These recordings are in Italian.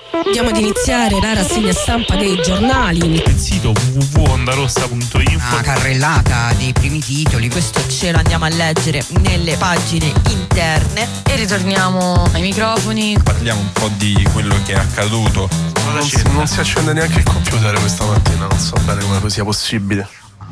Andiamo ad iniziare la rassegna stampa dei giornali. Il sito www.ondarossa.info. Una carrellata dei primi titoli, questo ce lo andiamo a leggere nelle pagine interne e ritorniamo ai microfoni. Parliamo un po' di quello che è accaduto. Non si accende neanche il computer questa mattina, non so bene come sia possibile.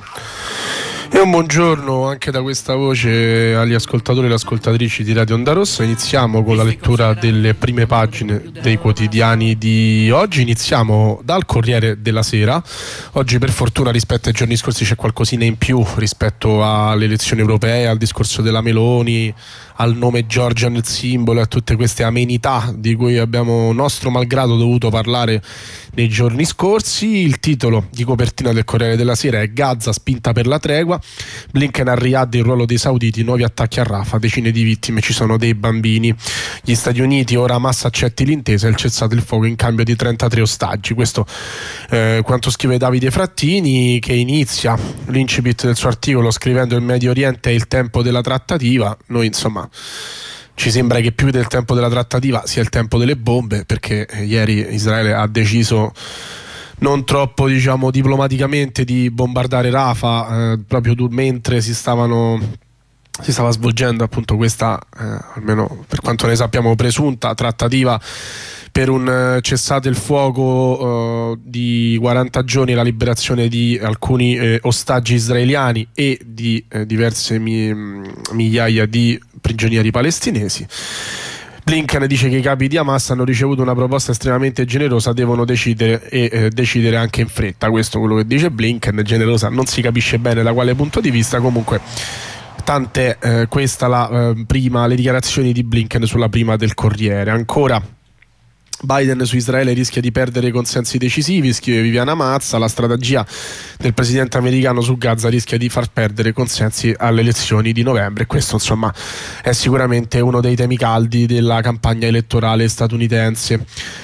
E un buongiorno anche da questa voce agli ascoltatori e le ascoltatrici di Radio Onda Rossa. Iniziamo con la lettura delle prime pagine dei quotidiani di oggi. Iniziamo dal Corriere della Sera. Oggi per fortuna rispetto ai giorni scorsi c'è qualcosina in più rispetto alle elezioni europee, al discorso della Meloni, al nome Giorgia nel simbolo e a tutte queste amenità di cui abbiamo nostro malgrado dovuto parlare nei giorni scorsi. Il titolo di copertina del Corriere della Sera è Gaza spinta per la tregua, Blinken a Riyadh, il ruolo dei sauditi, nuovi attacchi a Rafah, decine di vittime, ci sono dei bambini. Gli Stati Uniti, ora Hamas accetti l'intesa e il cessate il fuoco in cambio di 33 ostaggi. Questo quanto scrive Davide Frattini, che inizia l'incipit del suo articolo scrivendo: il Medio Oriente è il tempo della trattativa. Noi insomma ci sembra che più del tempo della trattativa sia il tempo delle bombe, perché ieri Israele ha deciso non troppo diplomaticamente di bombardare Rafah proprio mentre si stava svolgendo appunto questa almeno per quanto ne sappiamo presunta trattativa per un cessate il fuoco di 40 giorni, la liberazione di alcuni ostaggi israeliani e di diverse migliaia di prigionieri palestinesi. Blinken dice che i capi di Hamas hanno ricevuto una proposta estremamente generosa, devono decidere e decidere anche in fretta. Questo è quello che dice Blinken. Generosa non si capisce bene da quale punto di vista, comunque tant'è. Questa le dichiarazioni di Blinken sulla prima del Corriere. Ancora Biden su Israele rischia di perdere consensi decisivi, scrive Viviana Mazza. La strategia del presidente americano su Gaza rischia di far perdere consensi alle elezioni di novembre. Questo insomma è sicuramente uno dei temi caldi della campagna elettorale statunitense.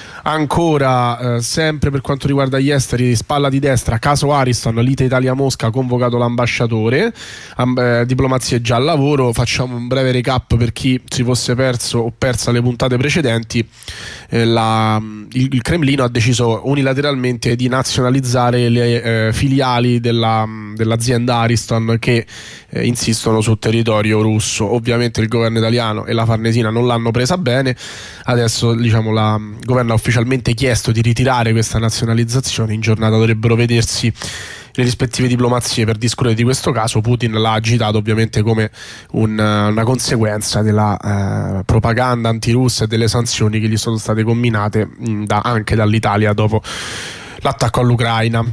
Ancora sempre per quanto riguarda gli esteri, spalla di destra, caso Ariston, lite Italia-Mosca, convocato l'ambasciatore, diplomazie già al lavoro. Facciamo un breve recap per chi si fosse perso o persa le puntate precedenti. Il Cremlino ha deciso unilateralmente di nazionalizzare le filiali dell'azienda Ariston che insistono sul territorio russo. Ovviamente il governo italiano e la Farnesina non l'hanno presa bene. Adesso il governo ha ufficialmente chiesto di ritirare questa nazionalizzazione. In giornata dovrebbero vedersi le rispettive diplomazie per discutere di questo caso. Putin l'ha agitato ovviamente come una conseguenza della propaganda antirussa e delle sanzioni che gli sono state comminate anche dall'Italia dopo l'attacco all'Ucraina.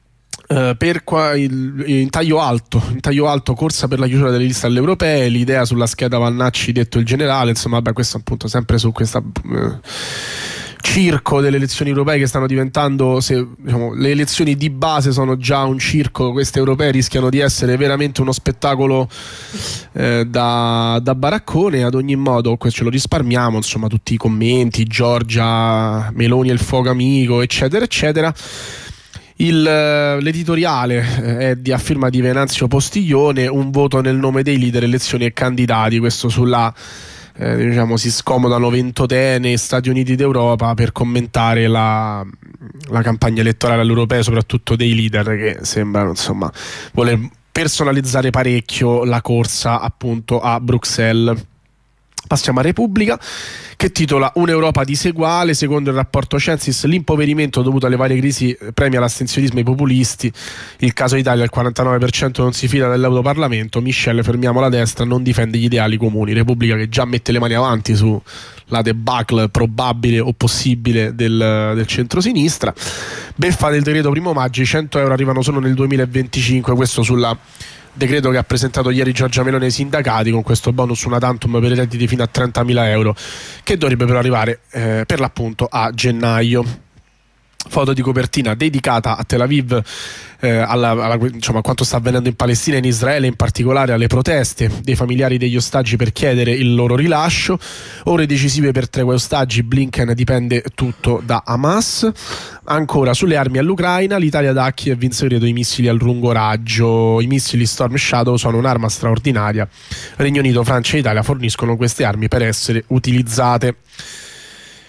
In taglio alto, corsa per la chiusura delle liste alle europee, l'idea sulla scheda Vannacci detto il generale. Insomma, questo appunto sempre su questa circo delle elezioni europee che stanno diventando, le elezioni di base sono già un circo, queste europee rischiano di essere veramente uno spettacolo da baraccone. Ad ogni modo questo ce lo risparmiamo, insomma, tutti i commenti, Giorgia, Meloni e il fuoco amico, eccetera eccetera. L'editoriale è a firma di Venanzio Postiglione, un voto nel nome dei leader, elezioni e candidati. Questo sulla si scomodano ventotene e Stati Uniti d'Europa per commentare la campagna elettorale all'europeo, soprattutto dei leader che sembrano insomma voler personalizzare parecchio la corsa appunto a Bruxelles. Passiamo a Repubblica, che titola Un'Europa diseguale. Secondo il rapporto Censis, l'impoverimento dovuto alle varie crisi premia l'astensionismo e i populisti. Il caso Italia, il 49% non si fida dell'Europarlamento. Michel, fermiamo la destra, non difende gli ideali comuni. Repubblica che già mette le mani avanti sulla debacle probabile o possibile del centrosinistra. Beffa del decreto 1 maggio, i 100 euro arrivano solo nel 2025. Questo sulla decreto che ha presentato ieri Giorgia Meloni ai sindacati, con questo bonus una tantum per i redditi fino a 30.000 euro, che dovrebbe però arrivare per l'appunto a gennaio. Foto di copertina dedicata a Tel Aviv, a quanto sta avvenendo in Palestina e in Israele, in particolare alle proteste dei familiari degli ostaggi per chiedere il loro rilascio. Ore decisive per tregua e ostaggi, Blinken dipende tutto da Hamas. Ancora sulle armi all'Ucraina, l'Italia da Kiev in segreto i missili al lungo raggio. I missili Storm Shadow sono un'arma straordinaria. Regno Unito, Francia e Italia forniscono queste armi per essere utilizzate.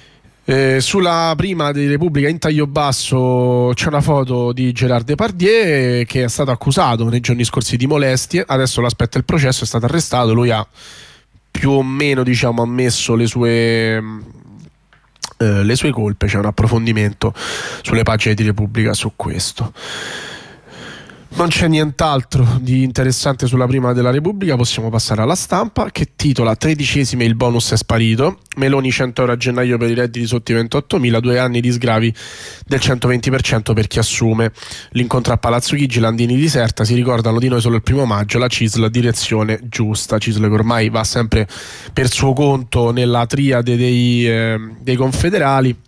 Sulla prima di Repubblica in taglio basso c'è una foto di Gérard Depardieu che è stato accusato nei giorni scorsi di molestie, adesso l'aspetta il processo, è stato arrestato, lui ha più o meno ammesso le sue colpe, c'è un approfondimento sulle pagine di Repubblica su questo. Non c'è nient'altro di interessante sulla prima della Repubblica, possiamo passare alla Stampa che titola 13esime il bonus è sparito, Meloni 100 euro a gennaio per i redditi sotto i 28.000, 2 anni di sgravi del 120% per chi assume. L'incontro a Palazzo Chigi, Landini diserta, si ricordano di noi solo il 1 maggio, la CISL direzione giusta, CISL che ormai va sempre per suo conto nella triade dei confederali.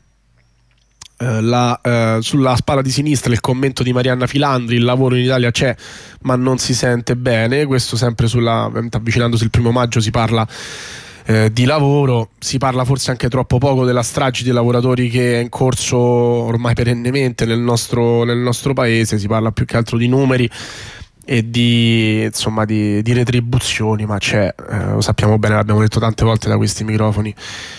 Sulla spalla di sinistra il commento di Marianna Filandri, il lavoro in Italia c'è ma non si sente bene, questo sempre avvicinandosi il 1 maggio si parla di lavoro, si parla forse anche troppo poco della strage dei lavoratori che è in corso ormai perennemente nel nostro paese, si parla più che altro di numeri e di retribuzioni, ma c'è, lo sappiamo bene, l'abbiamo detto tante volte da questi microfoni,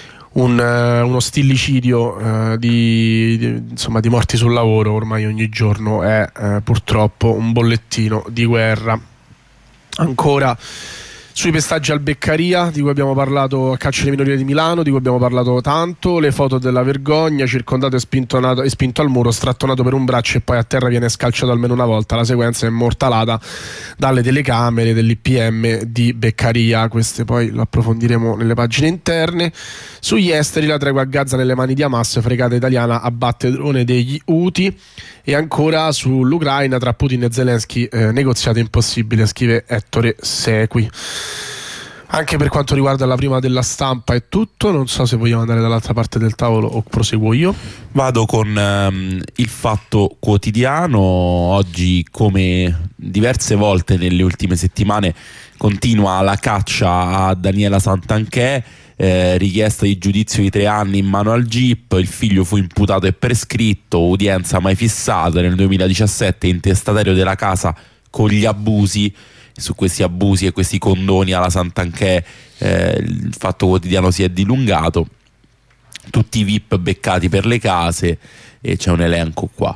uno stillicidio di morti sul lavoro ormai ogni giorno è purtroppo un bollettino di guerra. Ancora sui pestaggi al Beccaria, di cui abbiamo parlato, a carcere minorile di Milano, di cui abbiamo parlato tanto, le foto della vergogna, circondato e spinto al muro, strattonato per un braccio e poi a terra viene scalciato almeno una volta, la sequenza è immortalata dalle telecamere dell'IPM di Beccaria, queste poi lo approfondiremo nelle pagine interne. Sugli esteri, la tregua a Gaza nelle mani di Hamas, fregata italiana abbatte drone degli Houthi. E ancora sull'Ucraina, tra Putin e Zelensky, negoziato impossibile, scrive Ettore Sequi. Anche per quanto riguarda la prima della Stampa è tutto, non so se vogliamo andare dall'altra parte del tavolo o proseguo io. Vado con il Fatto Quotidiano. Oggi, come diverse volte nelle ultime settimane, continua la caccia a Daniela Santanchè. Richiesta di giudizio di 3 anni in mano al GIP, il figlio fu imputato e prescritto, udienza mai fissata, nel 2017 intestatario della casa con gli abusi. Su questi abusi e questi condoni alla Santanchè il Fatto Quotidiano si è dilungato, tutti i VIP beccati per le case, e c'è un elenco qua,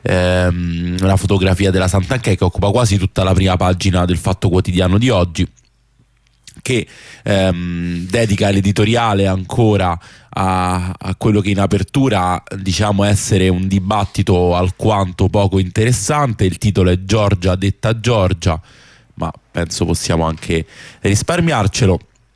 una fotografia della Santanchè che occupa quasi tutta la prima pagina del Fatto Quotidiano di oggi, che dedica l'editoriale ancora a quello che in apertura diciamo essere un dibattito alquanto poco interessante. Il titolo è Giorgia detta Giorgia, ma penso possiamo anche risparmiarcelo.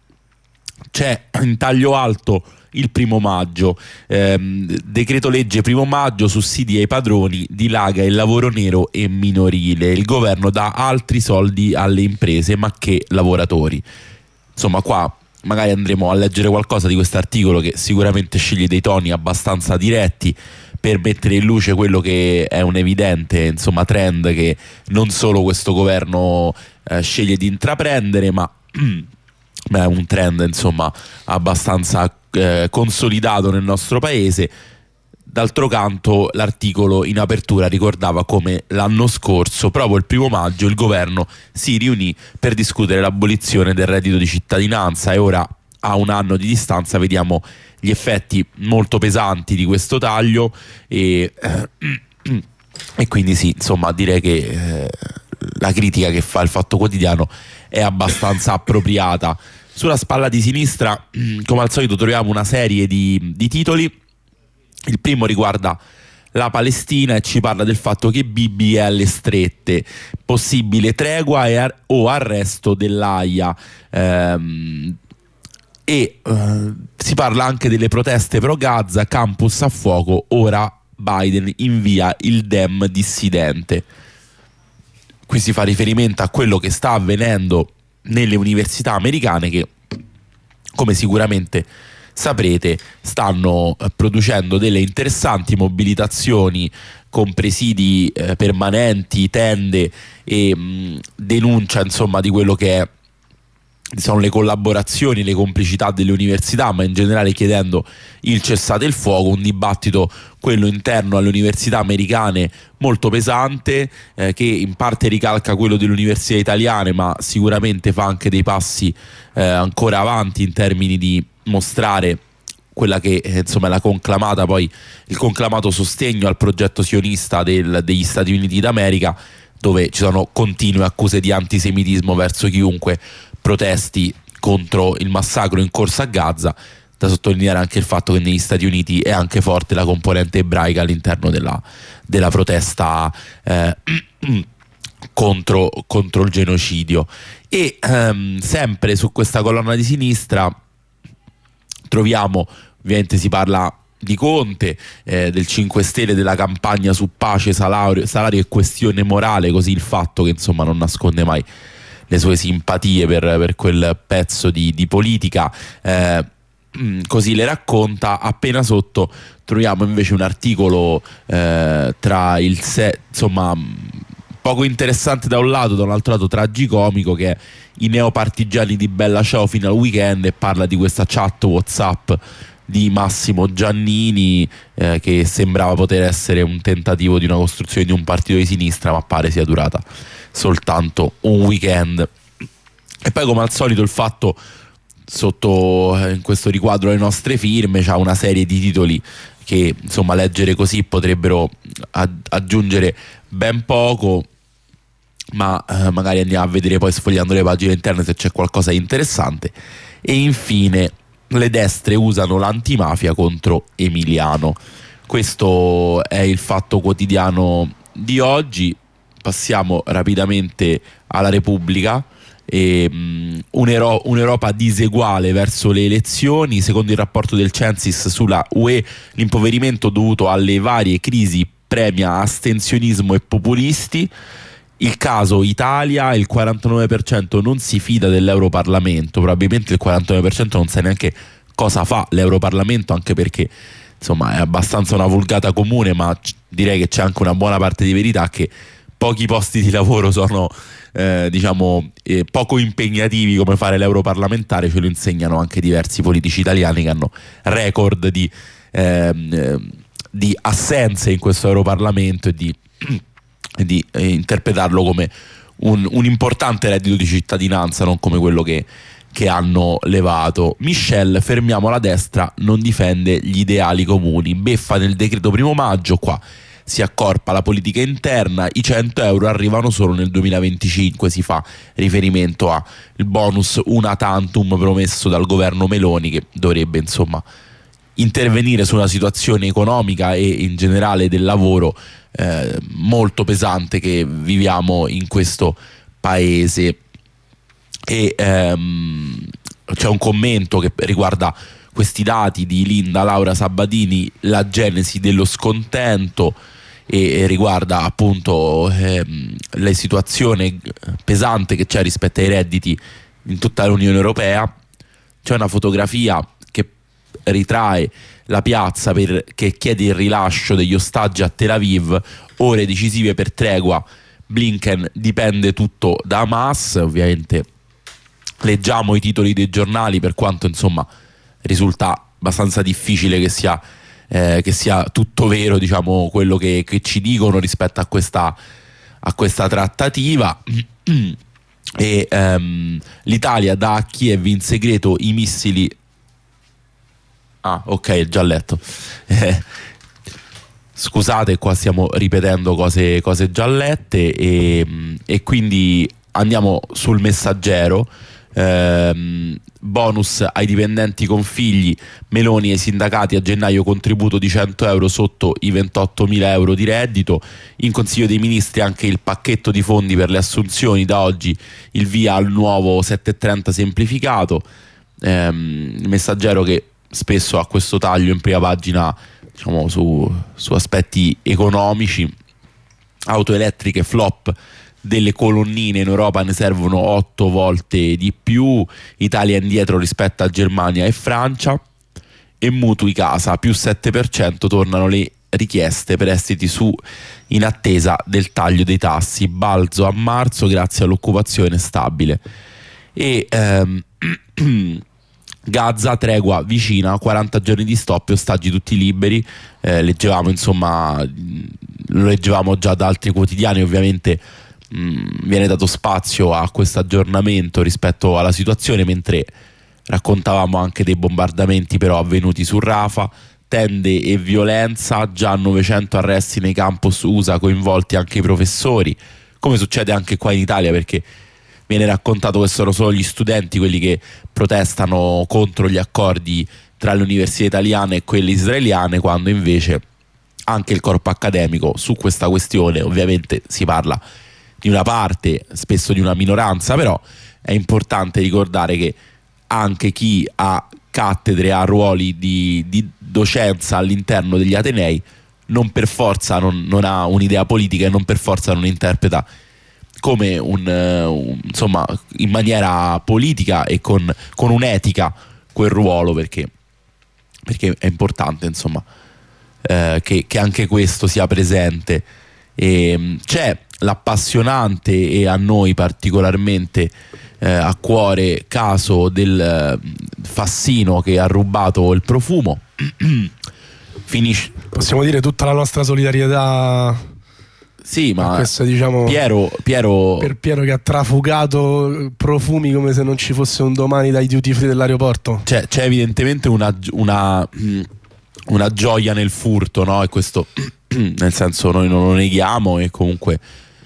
C'è in taglio alto il 1 maggio, decreto legge 1 maggio, sussidi ai padroni, dilaga il lavoro nero e minorile, il governo dà altri soldi alle imprese ma che lavoratori. Insomma, qua magari andremo a leggere qualcosa di questo articolo che sicuramente sceglie dei toni abbastanza diretti per mettere in luce quello che è un evidente trend che non solo questo governo sceglie di intraprendere, ma è un trend abbastanza consolidato nel nostro paese. D'altro canto, l'articolo in apertura ricordava come l'anno scorso, proprio il 1 maggio, il governo si riunì per discutere l'abolizione del reddito di cittadinanza, e ora, a un anno di distanza, vediamo gli effetti molto pesanti di questo taglio e quindi sì, direi che la critica che fa il Fatto Quotidiano è abbastanza appropriata. Sulla spalla di sinistra, come al solito, troviamo una serie di titoli. Il primo riguarda la Palestina e ci parla del fatto che Bibi è alle strette, possibile tregua o arresto dell'AIA, si parla anche delle proteste pro Gaza, campus a fuoco, ora Biden invia il Dem dissidente. Qui si fa riferimento a quello che sta avvenendo nelle università americane che, come sicuramente saprete, stanno producendo delle interessanti mobilitazioni con presidi permanenti, tende e denuncia di quello che sono le collaborazioni, le complicità delle università, ma in generale chiedendo il cessate il fuoco. Un dibattito, quello interno alle università americane, molto pesante, che in parte ricalca quello delle università italiane, ma sicuramente fa anche dei passi ancora avanti in termini di mostrare quella che insomma è la conclamata, poi il conclamato sostegno al progetto sionista degli Stati Uniti d'America, dove ci sono continue accuse di antisemitismo verso chiunque protesti contro il massacro in corso a Gaza. Da sottolineare anche il fatto che negli Stati Uniti è anche forte la componente ebraica all'interno della protesta contro il genocidio. E sempre su questa colonna di sinistra troviamo, ovviamente si parla di Conte, del 5 Stelle, della campagna su pace, salario e questione morale, così il fatto che insomma non nasconde mai le sue simpatie per quel pezzo di politica, così le racconta. Appena sotto troviamo invece un articolo insomma poco interessante da un lato, da un altro lato tragicomico, che è i neopartigiani di Bella Ciao fino al weekend, e parla di questa chat WhatsApp di Massimo Giannini, che sembrava poter essere un tentativo di una costruzione di un partito di sinistra, ma pare sia durata soltanto un weekend. E poi, come al solito, il Fatto, sotto in questo riquadro le nostre firme, c'ha una serie di titoli che insomma leggere così potrebbero aggiungere ben poco, ma magari andiamo a vedere poi, sfogliando le pagine interne, se c'è qualcosa di interessante. E infine, le destre usano l'antimafia contro Emiliano. Questo è il Fatto Quotidiano di oggi. Passiamo rapidamente alla Repubblica. Un'Europa diseguale verso le elezioni. Secondo il rapporto del Censis sulla UE, l'impoverimento dovuto alle varie crisi premia astensionismo e populisti. Il caso Italia: il 49% non si fida dell'Europarlamento. Probabilmente il 49% non sa neanche cosa fa l'Europarlamento, anche perché insomma è abbastanza una vulgata comune, ma direi che c'è anche una buona parte di verità, che pochi posti di lavoro sono poco impegnativi come fare l'europarlamentare. Ce lo insegnano anche diversi politici italiani che hanno record di assenze in questo Europarlamento, e di interpretarlo come un importante reddito di cittadinanza, non come quello che hanno levato. Michel: fermiamo la destra, non difende gli ideali comuni. Beffa nel decreto 1° maggio, qua si accorpa la politica interna, i 100 euro arrivano solo nel 2025, si fa riferimento al bonus una tantum promesso dal governo Meloni, che dovrebbe insomma intervenire su una situazione economica e in generale del lavoro molto pesante che viviamo in questo paese. E c'è un commento che riguarda questi dati di Linda Laura Sabatini, la genesi dello scontento, e riguarda appunto la situazione pesante che c'è rispetto ai redditi in tutta l'Unione Europea. C'è una fotografia che ritrae la piazza che chiede il rilascio degli ostaggi a Tel Aviv, ore decisive per tregua, Blinken: dipende tutto da Hamas. Ovviamente leggiamo i titoli dei giornali, per quanto insomma risulta abbastanza difficile che sia tutto vero, diciamo, quello che ci dicono rispetto a questa trattativa. E l'Italia dà a Kiev in segreto i missili. Ah, ok, già letto. Scusate, qua stiamo ripetendo cose già lette, e quindi andiamo sul Messaggero. Bonus ai dipendenti con figli, Meloni ai sindacati a gennaio contributo di 100 euro sotto i 28.000 euro di reddito. In Consiglio dei Ministri anche il pacchetto di fondi per le assunzioni, da oggi il via al nuovo 730 semplificato. Il Messaggero, che spesso ha questo taglio in prima pagina, diciamo, su aspetti economici. Auto elettriche flop delle colonnine, in Europa ne servono 8 volte di più, Italia indietro rispetto a Germania e Francia. E mutui casa più 7%, tornano le richieste prestiti in attesa del taglio dei tassi, balzo a marzo grazie all'occupazione stabile. E Gaza, tregua vicina, 40 giorni di stop e ostaggi tutti liberi. Leggevamo, insomma, lo leggevamo già da altri quotidiani. Ovviamente viene dato spazio a questo aggiornamento rispetto alla situazione, mentre raccontavamo anche dei bombardamenti però avvenuti su Rafah, tende e violenza, già 900 arresti nei campus USA, coinvolti anche i professori, come succede anche qua in Italia, perché viene raccontato che sono solo gli studenti quelli che protestano contro gli accordi tra le università italiane e quelle israeliane, quando invece anche il corpo accademico su questa questione, ovviamente si parla di una parte, spesso di una minoranza, però è importante ricordare che anche chi ha cattedre, ha ruoli di docenza all'interno degli atenei, non per forza non ha un'idea politica e non per forza non interpreta come insomma, in maniera politica e con un'etica quel ruolo, perché è importante, insomma, che anche questo sia presente. E c'è l'appassionante e a noi particolarmente a cuore caso del Fassino che ha rubato il profumo. Possiamo dire tutta la nostra solidarietà. Sì, ma questo, diciamo, Piero per Piero che ha trafugato profumi come se non ci fosse un domani dai duty free dell'aeroporto. C'è evidentemente una gioia nel furto, no? E questo nel senso noi non lo neghiamo, e comunque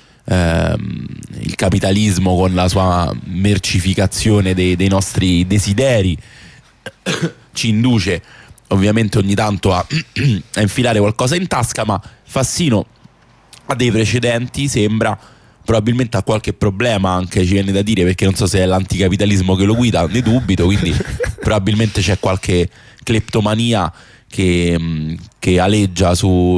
il capitalismo con la sua mercificazione dei nostri desideri ci induce ovviamente ogni tanto a infilare qualcosa in tasca, ma Fassino ha dei precedenti, sembra, probabilmente ha qualche problema anche, ci viene da dire, perché non so se è l'anticapitalismo che lo guida, ne dubito, quindi probabilmente c'è qualche cleptomania che aleggia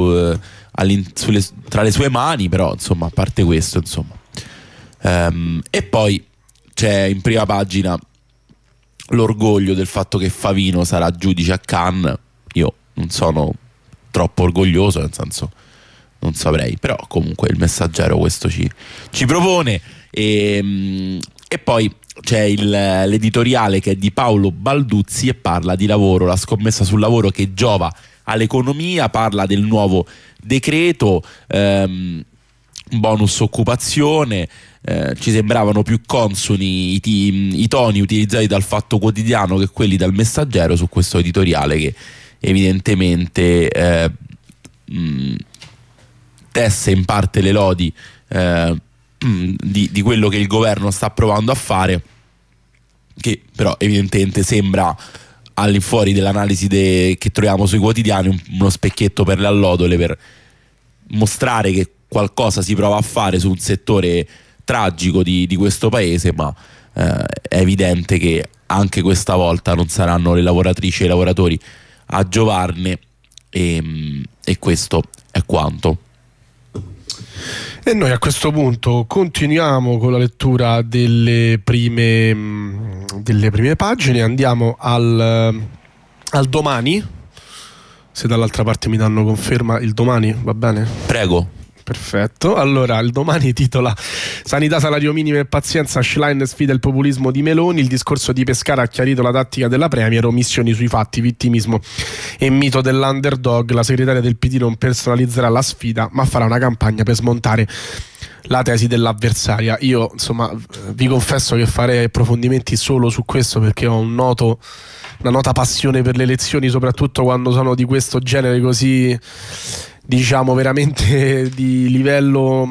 tra le sue mani, però insomma, a parte questo, insomma. E poi c'è in prima pagina l'orgoglio del fatto che Favino sarà giudice a Cannes. Io non sono troppo orgoglioso, nel senso, non saprei, però comunque il Messaggero questo ci propone. E poi c'è l'editoriale che è di Paolo Balduzzi e parla di lavoro, la scommessa sul lavoro che giova all'economia, parla del nuovo decreto, bonus occupazione. Ci sembravano più consoni i toni utilizzati dal Fatto Quotidiano che quelli dal Messaggero su questo editoriale, che evidentemente tesse in parte le lodi di quello che il governo sta provando a fare, che però evidentemente sembra, all'infuori dell'analisi che troviamo sui quotidiani, uno specchietto per le allodole, per mostrare che qualcosa si prova a fare su un settore tragico di questo paese, ma è evidente che anche questa volta non saranno le lavoratrici e i lavoratori a giovarne, e questo è quanto. E noi a questo punto continuiamo con la lettura delle prime pagine, andiamo al Domani. Se dall'altra parte mi danno conferma, il Domani va bene? Prego. Perfetto, allora il Domani titola: sanità, salario minimo e pazienza, Schlein sfida il populismo di Meloni, il discorso di Pescara ha chiarito la tattica della Premier, omissioni sui fatti, vittimismo e mito dell'underdog, la segretaria del PD non personalizzerà la sfida ma farà una campagna per smontare la tesi dell'avversaria. Io insomma vi confesso che farei approfondimenti solo su questo, perché ho una nota passione per le elezioni, soprattutto quando sono di questo genere, così diciamo veramente di livello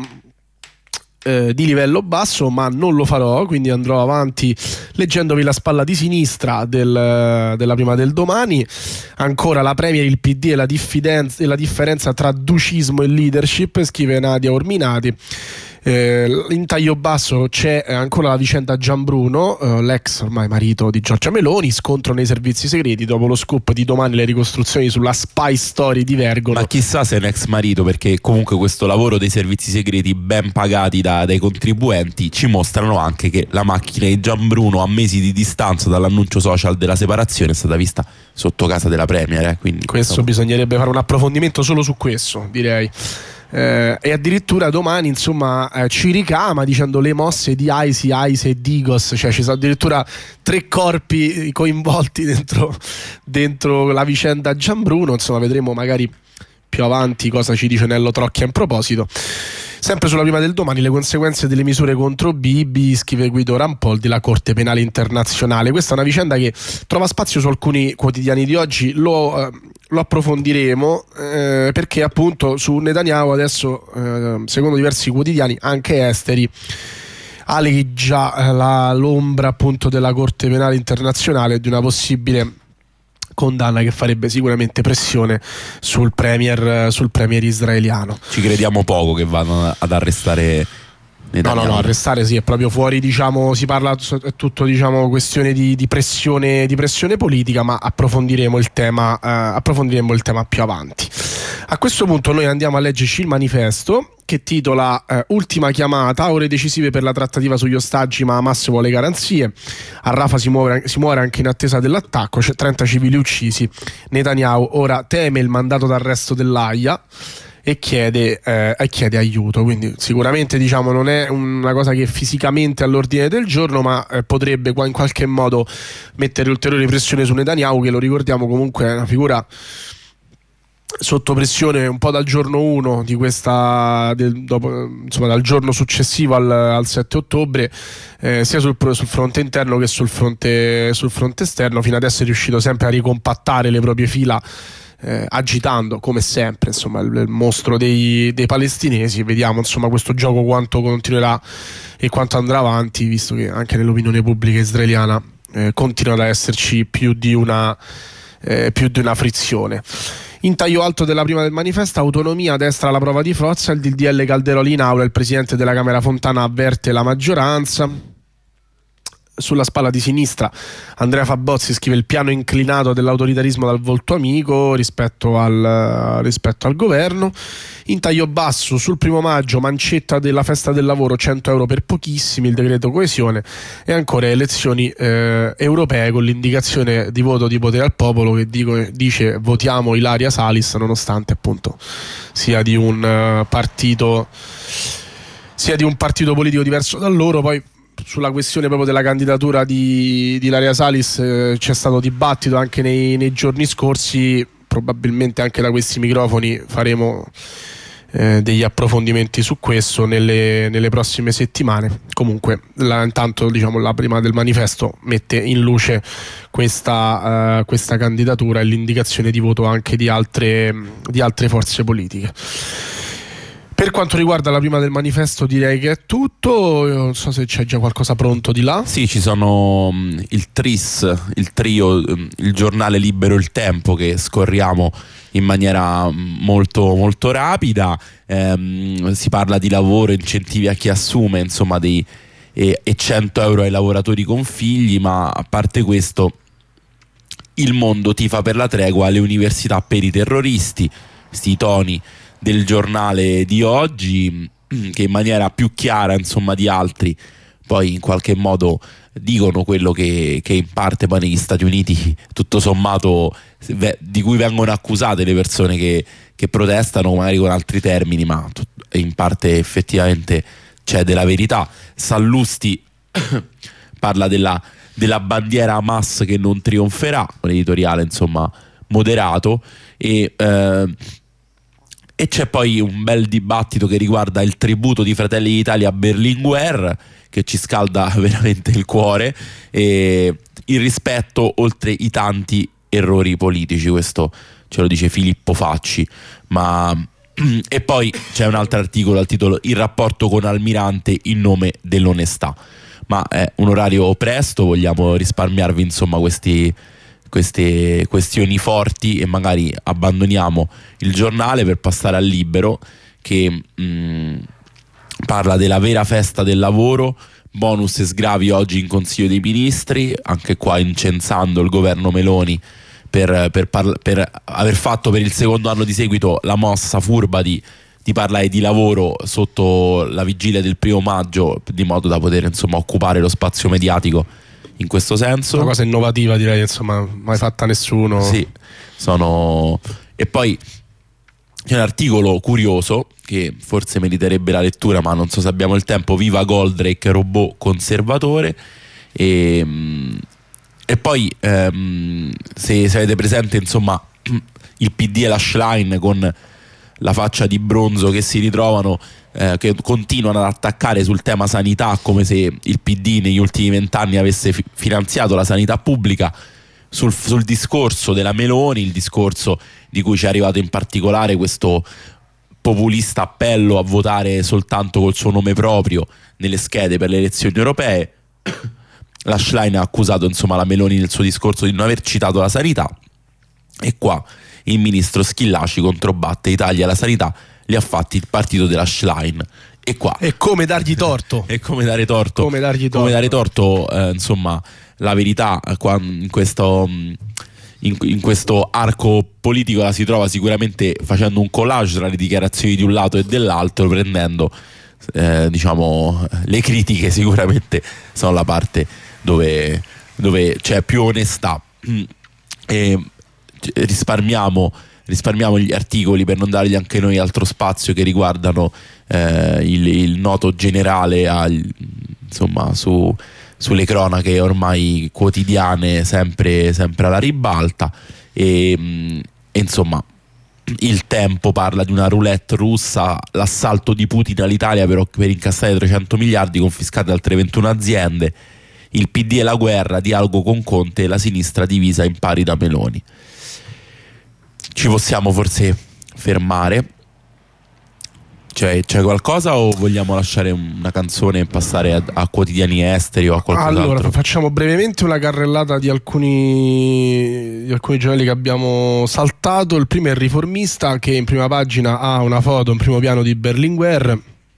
basso, ma non lo farò, quindi andrò avanti leggendovi la spalla di sinistra della prima del Domani. Ancora la Premier, il PD e la differenza tra ducismo e leadership, scrive Nadia Orminati. In taglio basso c'è ancora la vicenda Gianbruno, l'ex ormai marito di Giorgia Meloni, scontro nei servizi segreti, dopo lo scoop di Domani le ricostruzioni sulla spy story divergono. Ma chissà se è un ex marito, perché comunque questo lavoro dei servizi segreti ben pagati dai contribuenti ci mostrano anche che la macchina di Gianbruno, a mesi di distanza dall'annuncio social della separazione, è stata vista sotto casa della Premier, quindi questo bisognerebbe fare un approfondimento solo su questo, direi. E addirittura Domani insomma ci ricama dicendo le mosse di Aisi, Aise e Digos, cioè ci sono addirittura 3 corpi coinvolti dentro la vicenda Gianbruno. Insomma, vedremo magari più avanti cosa ci dice Nello Trocchia in proposito. Sempre sulla Prima del Domani, le conseguenze delle misure contro Bibi, scrive Guido Rampoldi, la Corte Penale Internazionale. Questa è una vicenda che trova spazio su alcuni quotidiani di oggi, lo approfondiremo perché appunto su Netanyahu adesso, secondo diversi quotidiani anche esteri, aleggia l'ombra appunto della Corte Penale Internazionale di una possibile condanna che farebbe sicuramente pressione sul premier israeliano. Ci crediamo poco che vanno ad arrestare Netanyahu. No, arrestare sì, è proprio fuori, diciamo, si parla, è tutto, diciamo, questione di pressione politica, ma approfondiremo il tema più avanti. A questo punto noi andiamo a leggerci il manifesto, che titola Ultima chiamata, ore decisive per la trattativa sugli ostaggi, ma Hamas vuole garanzie. A Rafah si muore anche in attesa dell'attacco, 30 civili uccisi. Netanyahu ora teme il mandato d'arresto dell'AIA e chiede aiuto. Quindi sicuramente, diciamo, non è una cosa che fisicamente è all'ordine del giorno, ma potrebbe in qualche modo mettere ulteriore pressione su Netanyahu, che, lo ricordiamo, comunque è una figura sotto pressione un po' dal giorno 1 di questa dal giorno successivo al 7 ottobre, sia sul fronte interno che sul fronte esterno. Fino adesso è riuscito sempre a ricompattare le proprie fila, agitando come sempre, insomma, il mostro dei palestinesi. Vediamo, insomma, questo gioco quanto continuerà e quanto andrà avanti, visto che anche nell'opinione pubblica israeliana continua ad esserci più di una frizione. In taglio alto della Prima del Manifesto, autonomia, destra alla prova di forza, il DDL Calderoli in aula, il presidente della Camera Fontana avverte la maggioranza. Sulla spalla di sinistra Andrea Fabozzi scrive il piano inclinato dell'autoritarismo dal volto amico rispetto al governo. In taglio basso, sul 1° maggio, mancetta della festa del lavoro, 100 euro per pochissimi, il decreto coesione, e ancora elezioni europee con l'indicazione di voto di Potere al Popolo, che dice votiamo Ilaria Salis, nonostante appunto sia di un partito politico diverso da loro. Poi sulla questione proprio della candidatura di Ilaria Salis c'è stato dibattito anche nei giorni scorsi. Probabilmente anche da questi microfoni faremo degli approfondimenti su questo nelle prossime settimane. Comunque intanto, diciamo, la Prima del Manifesto mette in luce questa candidatura e l'indicazione di voto anche di altre forze politiche. Per quanto riguarda la Prima del Manifesto direi che è tutto. Io non so se c'è già qualcosa pronto di là. Sì, ci sono il TRIS, il trio, il giornale Libero, Il Tempo, che scorriamo in maniera molto molto rapida. Si parla di lavoro, incentivi a chi assume, insomma, e 100 euro ai lavoratori con figli. Ma a parte questo, Il Mondo tifa per la tregua, alle università per i terroristi. Sti toni del giornale di oggi, che in maniera più chiara, insomma, di altri poi in qualche modo dicono quello che in parte poi negli Stati Uniti, tutto sommato, di cui vengono accusate le persone che protestano, magari con altri termini, ma in parte effettivamente c'è della verità. Sallusti parla della bandiera Hamas che non trionferà, un editoriale, insomma, moderato. E c'è poi un bel dibattito che riguarda il tributo di Fratelli d'Italia a Berlinguer, che ci scalda veramente il cuore, e il rispetto oltre i tanti errori politici. Questo ce lo dice Filippo Facci. E poi c'è un altro articolo al titolo Il rapporto con Almirante in nome dell'onestà. Ma è un orario presto, vogliamo risparmiarvi, insomma, queste questioni forti, e magari abbandoniamo il giornale per passare al Libero, che parla della vera festa del lavoro, bonus e sgravi oggi in Consiglio dei Ministri, anche qua incensando il governo Meloni per aver fatto per il secondo anno di seguito la mossa furba di parlare di lavoro sotto la vigilia del 1° maggio, di modo da poter, insomma, occupare lo spazio mediatico in questo senso. Una cosa innovativa, direi, insomma, mai fatta nessuno. Sì, e poi c'è un articolo curioso che forse meriterebbe la lettura, ma non so se abbiamo il tempo. Viva Goldrake, robot conservatore. E poi se avete presente, insomma, il PD e la Schlein con la faccia di bronzo che si ritrovano, che continuano ad attaccare sul tema sanità, come se il PD negli ultimi 20 anni avesse finanziato la sanità pubblica, sul discorso della Meloni, il discorso di cui ci è arrivato in particolare questo populista appello a votare soltanto col suo nome proprio nelle schede per le elezioni europee. La Schlein ha accusato insomma la Meloni nel suo discorso di non aver citato la sanità, e qua il ministro Schillaci controbatte: Italia la sanità li ha fatti il partito della Schlein. E qua è come dargli torto. È come dare torto. Come dargli torto. Come dare torto, insomma, la verità in questo arco politico la si trova sicuramente facendo un collage tra le dichiarazioni di un lato e dell'altro, prendendo diciamo le critiche sicuramente sono la parte dove c'è più onestà. E risparmiamo gli articoli per non dargli anche noi altro spazio, che riguardano il noto generale insomma sulle cronache ormai quotidiane, sempre alla ribalta, e insomma il Tempo parla di una roulette russa, l'assalto di Putin all'Italia per incassare 300 miliardi, confiscate altre 21 aziende, il PD e la guerra, dialogo con Conte e la sinistra divisa in pari da Meloni. Ci possiamo forse fermare? C'è qualcosa o vogliamo lasciare una canzone e passare a quotidiani esteri o a qualcos'altro? Allora, facciamo brevemente una carrellata di alcuni giornali che abbiamo saltato. Il primo è il Riformista, che in prima pagina ha una foto in primo piano di Berlinguer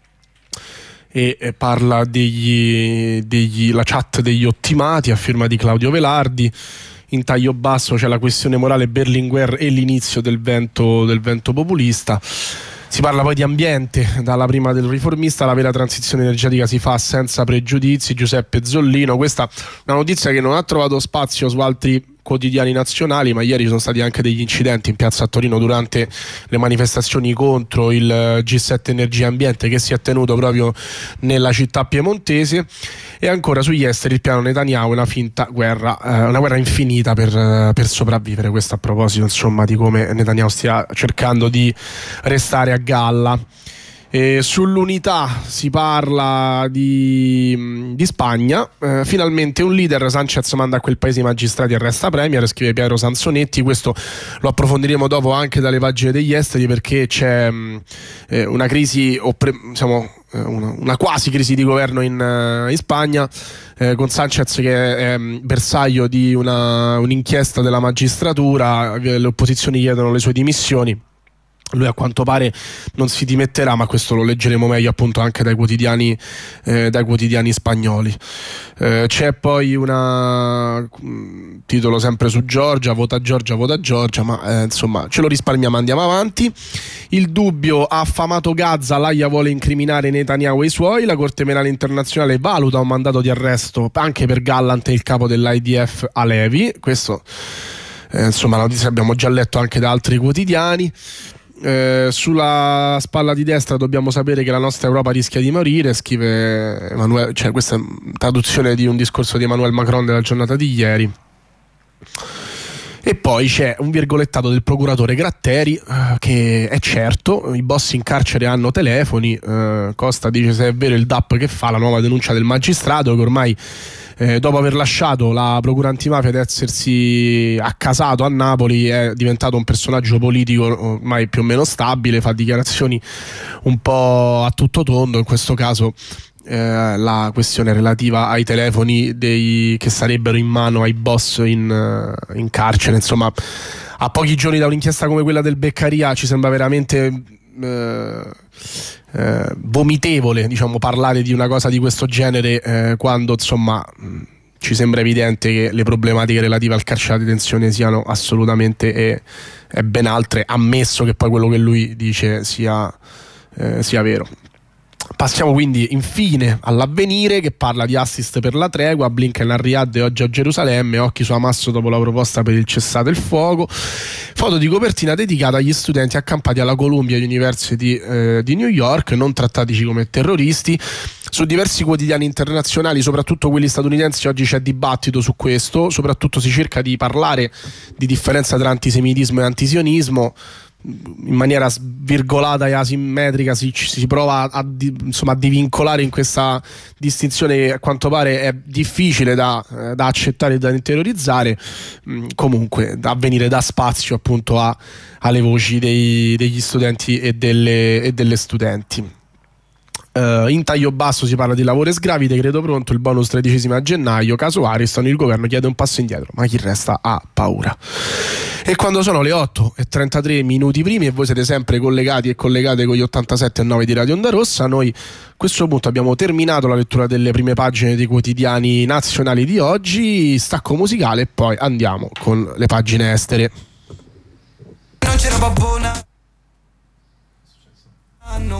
e parla la chat degli ottimati a firma di Claudio Velardi. In taglio basso c'è la questione morale Berlinguer e l'inizio del vento populista. Si parla poi di ambiente, dalla prima del Riformista: la vera transizione energetica si fa senza pregiudizi, Giuseppe Zollino. Questa è una notizia che non ha trovato spazio su altri quotidiani nazionali, ma ieri ci sono stati anche degli incidenti in piazza a Torino durante le manifestazioni contro il G7 Energia e Ambiente, che si è tenuto proprio nella città piemontese. E ancora sugli esteri il piano Netanyahu, una finta guerra, una guerra infinita per sopravvivere. Questo a proposito insomma di come Netanyahu stia cercando di restare a galla. Sull'Unità si parla di Spagna, finalmente un leader, Sanchez manda a quel paese i magistrati e arresta Premier, scrive Piero Sansonetti. Questo lo approfondiremo dopo anche dalle pagine degli esteri, perché c'è una crisi una quasi crisi di governo in Spagna, con Sanchez che è bersaglio di un'inchiesta della magistratura. Le opposizioni chiedono le sue dimissioni. Lui a quanto pare non si dimetterà, ma questo lo leggeremo meglio appunto anche dai quotidiani spagnoli. C'è poi titolo sempre su Giorgia, vota Giorgia, ma insomma ce lo risparmiamo, andiamo avanti. Il Dubbio ha affamato Gaza, l'AIA vuole incriminare Netanyahu e i suoi, la Corte Penale Internazionale valuta un mandato di arresto anche per Gallant e il capo dell'IDF Halevi. Questo insomma la notizia abbiamo già letto anche da altri quotidiani. Sulla spalla di destra dobbiamo sapere che la nostra Europa rischia di morire, scrive Emmanuel, questa è traduzione di un discorso di Emmanuel Macron della giornata di ieri. E poi c'è un virgolettato del procuratore Gratteri, che è certo, i boss in carcere hanno telefoni. Costa dice: se è vero il DAP che fa la nuova denuncia del magistrato, che ormai dopo aver lasciato la procura antimafia ed essersi accasato a Napoli è diventato un personaggio politico ormai più o meno stabile, fa dichiarazioni un po' a tutto tondo. In questo caso la questione relativa ai telefoni che sarebbero in mano ai boss in carcere, insomma, a pochi giorni da un'inchiesta come quella del Beccaria ci sembra veramente vomitevole, diciamo, parlare di una cosa di questo genere, quando insomma ci sembra evidente che le problematiche relative al carcere di detenzione siano assolutamente e ben altre, ammesso che poi quello che lui dice sia vero. Passiamo quindi infine all'Avvenire, che parla di assist per la tregua, Blinken a Riyadh e oggi a Gerusalemme, occhi su Hamas dopo la proposta per il cessate il fuoco. Foto di copertina dedicata agli studenti accampati alla Columbia University di New York, non trattatici come terroristi. su diversi quotidiani internazionali, soprattutto quelli statunitensi. Oggi c'è dibattito su questo, soprattutto si cerca di parlare di differenza tra antisemitismo e antisionismo in maniera svirgolata e asimmetrica. Si prova a divincolare in questa distinzione che a quanto pare è difficile da accettare e da interiorizzare. Comunque avvenire dà spazio appunto alle voci degli studenti e delle studenti. In taglio basso si parla di lavoro e sgravi, decreto pronto, il bonus 13 gennaio, caso Ariston, il governo chiede un passo indietro, ma chi resta ha paura. E quando sono le 8:33 minuti primi e voi siete sempre collegati e collegate con gli 87.9 di Radio Onda Rossa, noi a questo punto abbiamo terminato la lettura delle prime pagine dei quotidiani nazionali di oggi, stacco musicale e poi andiamo con le pagine estere. Non c'era babbona. No.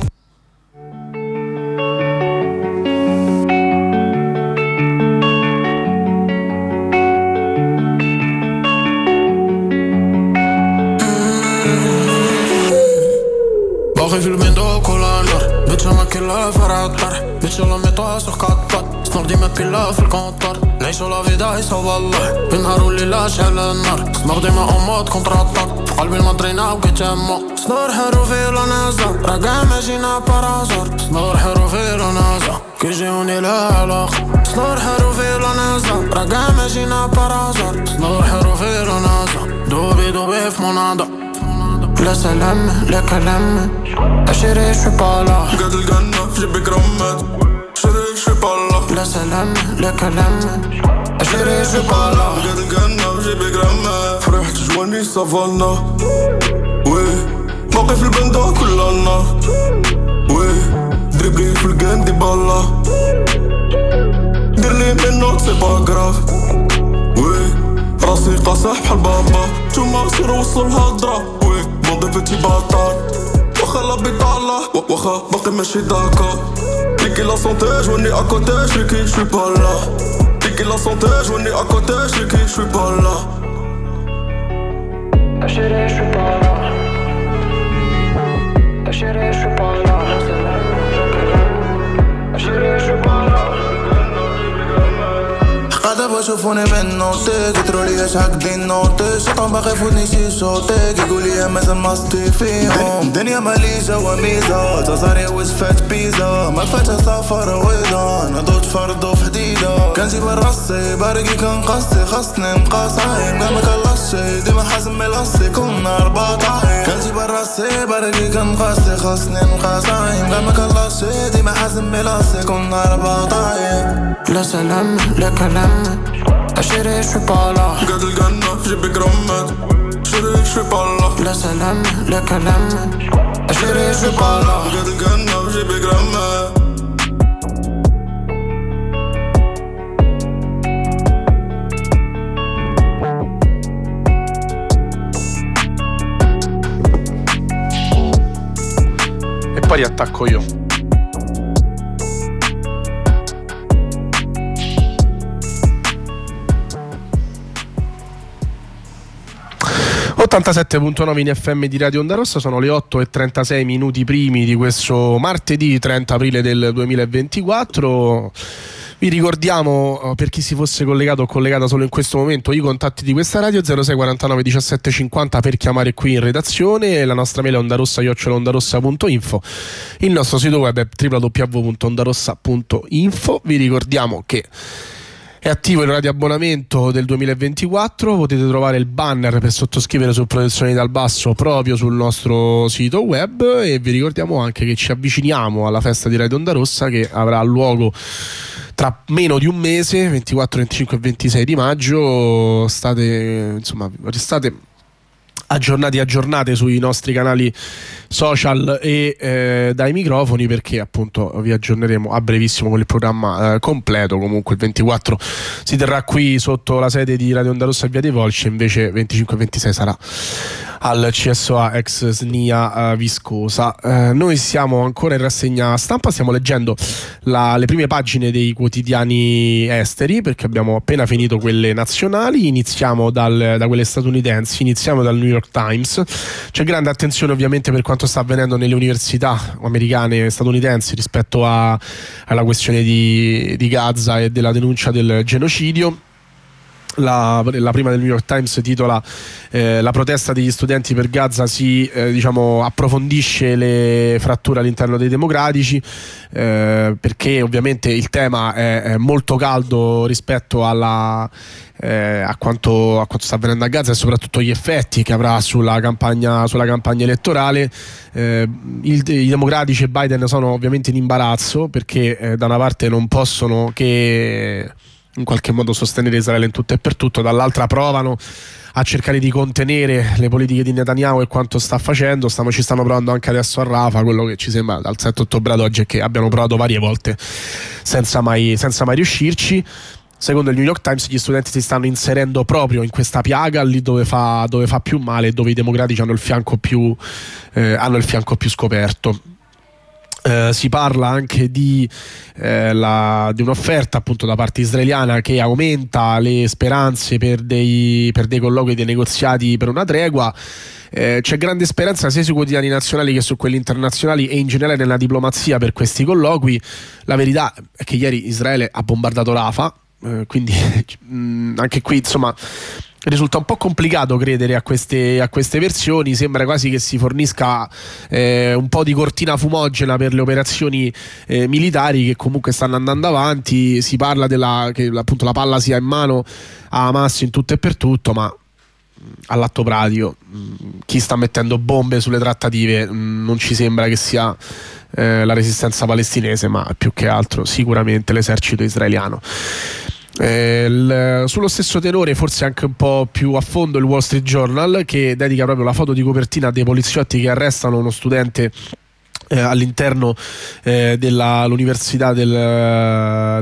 باقي في البندق كلها نار بيتش ما كلها فرع الطر بيتش لا ميطا سقطت سنور ديما كلها في الكونتر نعيشو لا فيدا يصوب الله بالنهار والليل شعل النار سنور ديما أموت كونتر الطر في قلبي المدرينا وكيتمو سنور حروفي لا نازا راكا ماشينا بارازور سنور حروفي لا نازا كيجيوني لا علاقة سنور حروفي لا نازا راكا ماشينا بارازور سنور حروفي لا نازا دوبي في مناضة لا سلام لا كلام اشري شو بالا قد الجنة في جيبي جرامات اشري شو بالا لا سلام لا كلام اشري شو بالا قد الجنة في جيبي جرامات فرحت جواني سافانا وي باقي في البندق كلنا وي دريبلي في الجيم دي بالا ديرلي منك سي با جراف وي راسي قاصح بحال بابا نتوما سير وصل الهضرة وي ضيفتي باطار واخا لا بيطالة واخا باقي ماشي داكا بيكي لا سونتي جوني اكوتي شريكي شوي بالا بيكي لا سونتي جوني اكوتي شريكي شوي بالا اشري شوي بالا اشري شوي بالا اشري شوي بالا قاعدة بشوفوني بالنوتي قترولي اش هكدي النوتي شيطان باغي يفوتني شي شوطي كيقولي مازال ماستي فيهم دنيا مالي جوا ميزة تصاري وزفات بيزا ما فاتها سفر ويضا نضوج فردو في حديدة كنجيب راسي بارقي كنقصي خاصني نبقى صايم كاع مكلاشي ديما حازم ملاسي كنا 14 كنجيب راسي بارقي كنقصي خاصني نبقى صايم كاع مكلاشي ديما حازم ملاسي كنا 14 لا سلام لا كلام اشري شوي بالا قد الجنة في جيبي جرامات اشري شوي بالا لا سلام لا كلام اشري شوي بالا قد الجنة في جيبي جرامات E poi riattacco io. ...87.9 in FM di Radio Onda Rossa, sono le 8:36 minuti primi di questo martedì 30 aprile del 2024. Vi ricordiamo, per chi si fosse collegato o collegata solo in questo momento, i contatti di questa radio: 06 49 17 50 per chiamare qui in redazione, la nostra mail è ondarossa@ondarossa.info, il nostro sito web è www.ondarossa.info. Vi ricordiamo che è attivo il radioabbonamento del 2024, potete trovare il banner per sottoscrivere su Protezioni dal Basso proprio sul nostro sito web, e vi ricordiamo anche che ci avviciniamo alla festa di Radio Onda Rossa, che avrà luogo tra meno di un mese, 24, 25 e 26 di maggio. Restate aggiornate sui nostri canali social e dai microfoni, perché appunto vi aggiorneremo a brevissimo con il programma completo. Comunque il 24 si terrà qui sotto la sede di Radio Onda Rossa a Via dei Volsci, invece 25 e 26 sarà al CSOA ex SNIA Viscosa. Noi siamo ancora in rassegna stampa, stiamo leggendo le prime pagine dei quotidiani esteri perché abbiamo appena finito quelle nazionali. Iniziamo da quelle statunitensi, iniziamo dal New York Times. C'è grande attenzione ovviamente per quanto sta avvenendo nelle università americane e statunitensi rispetto alla questione di Gaza e della denuncia del genocidio. La prima del New York Times titola la protesta degli studenti per Gaza approfondisce le fratture all'interno dei democratici, perché ovviamente il tema è molto caldo rispetto a quanto sta avvenendo a Gaza e soprattutto gli effetti che avrà sulla campagna elettorale. I democratici e Biden sono ovviamente in imbarazzo perché da una parte non possono che in qualche modo sostenere Israele in tutto e per tutto, dall'altra provano a cercare di contenere le politiche di Netanyahu e quanto sta facendo. Ci stanno provando anche adesso a Rafah. Quello che ci sembra dal 7 ottobre ad oggi è che abbiano provato varie volte senza mai riuscirci. Secondo il New York Times gli studenti si stanno inserendo proprio in questa piaga, lì dove fa più male, dove i democratici hanno il fianco più scoperto. Si parla anche di un'offerta appunto da parte israeliana che aumenta le speranze per dei colloqui, dei negoziati per una tregua. C'è grande speranza sia sui quotidiani nazionali che su quelli internazionali e in generale nella diplomazia per questi colloqui. La verità è che ieri Israele ha bombardato Rafah, quindi anche qui insomma risulta un po' complicato credere a queste versioni. Sembra quasi che si fornisca un po' di cortina fumogena per le operazioni militari che comunque stanno andando avanti. Si parla che appunto la palla sia in mano a Hamas in tutto e per tutto, ma all'atto pratico chi sta mettendo bombe sulle trattative non ci sembra che sia la resistenza palestinese, ma più che altro sicuramente l'esercito israeliano. Sullo stesso tenore, forse anche un po' più a fondo, il Wall Street Journal, che dedica proprio la foto di copertina dei poliziotti che arrestano uno studente all'interno dell'università la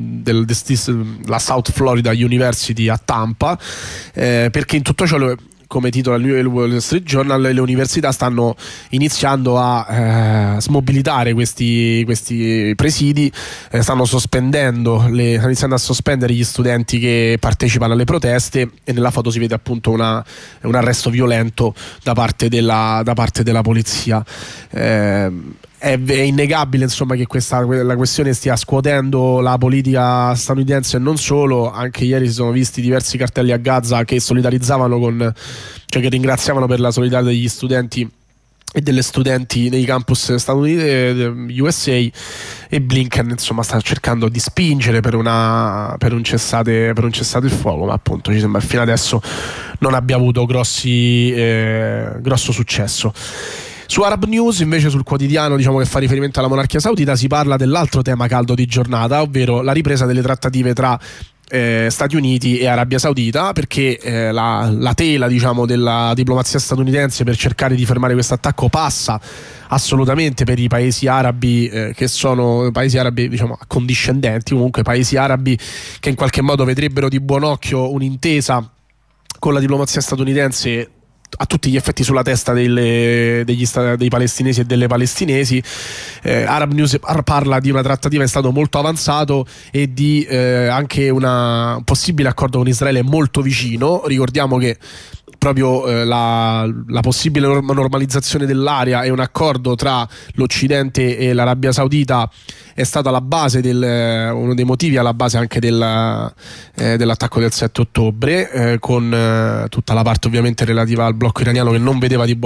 South Florida University a Tampa, perché in tutto ciò, come titola il Wall Street Journal, le università stanno iniziando a smobilitare questi presidi, stanno iniziando a sospendere gli studenti che partecipano alle proteste, e nella foto si vede appunto un arresto violento da parte della polizia. È innegabile insomma che la questione stia scuotendo la politica statunitense e non solo. Anche ieri si sono visti diversi cartelli a Gaza che che ringraziavano per la solidarietà degli studenti e delle studenti nei campus statunitensi USA, e Blinken insomma sta cercando di spingere per un cessate il fuoco, ma appunto ci sembra fino adesso non abbia avuto grosso successo. Su Arab News, invece, sul quotidiano che fa riferimento alla monarchia saudita, si parla dell'altro tema caldo di giornata, ovvero la ripresa delle trattative tra Stati Uniti e Arabia Saudita, perché la tela della diplomazia statunitense per cercare di fermare questo attacco passa assolutamente per i paesi arabi, che sono paesi arabi accondiscendenti, comunque paesi arabi che in qualche modo vedrebbero di buon occhio un'intesa con la diplomazia statunitense a tutti gli effetti sulla testa dei palestinesi e delle palestinesi. Arab News parla di una trattativa in stato molto avanzato e di anche un possibile accordo con Israele molto vicino. Ricordiamo che proprio la possibile normalizzazione dell'area e un accordo tra l'Occidente e l'Arabia Saudita è stato alla base uno dei motivi alla base anche dell'attacco del 7 ottobre, con tutta la parte ovviamente relativa al blocco iraniano che non vedeva di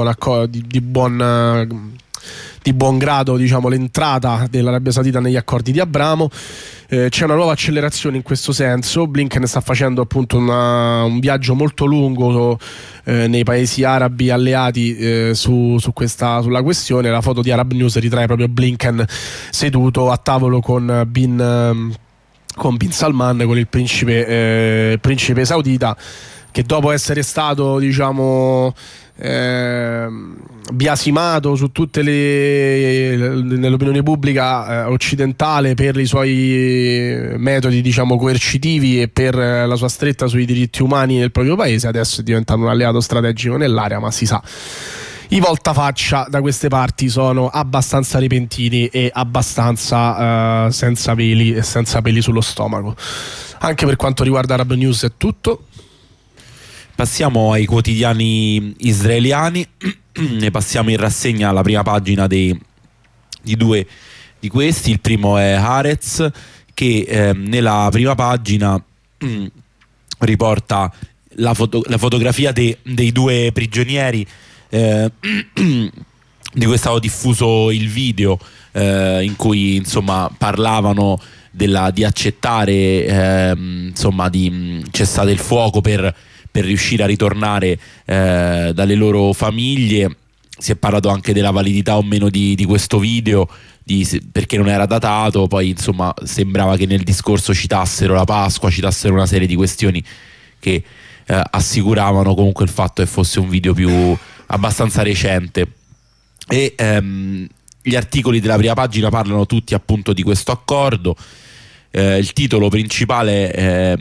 buon grado l'entrata dell'Arabia Saudita negli accordi di Abramo. C'è una nuova accelerazione in questo senso. Blinken sta facendo appunto un viaggio molto lungo nei paesi arabi alleati sulla questione. La foto di Arab News ritrae proprio Blinken seduto a tavolo con Bin Salman, con il principe saudita, che dopo essere stato biasimato su tutte nell'opinione pubblica occidentale per i suoi metodi, diciamo, coercitivi e per la sua stretta sui diritti umani nel proprio paese, adesso è diventato un alleato strategico nell'area, ma si sa, i voltafaccia da queste parti sono abbastanza repentini e abbastanza senza peli sullo stomaco. Anche per quanto riguarda Arab News è tutto. Passiamo ai quotidiani israeliani. Ne passiamo in rassegna alla prima pagina di due di questi. Il primo è Haaretz, che nella prima pagina riporta la fotografia dei due prigionieri di cui è stato diffuso il video, in cui insomma parlavano di accettare di cessate il fuoco per riuscire a ritornare dalle loro famiglie. Si è parlato anche della validità o meno di questo video, perché non era datato. Poi insomma sembrava che nel discorso citassero la Pasqua, citassero una serie di questioni che assicuravano comunque il fatto che fosse un video abbastanza recente. E gli articoli della prima pagina parlano tutti appunto di questo accordo. Il titolo principale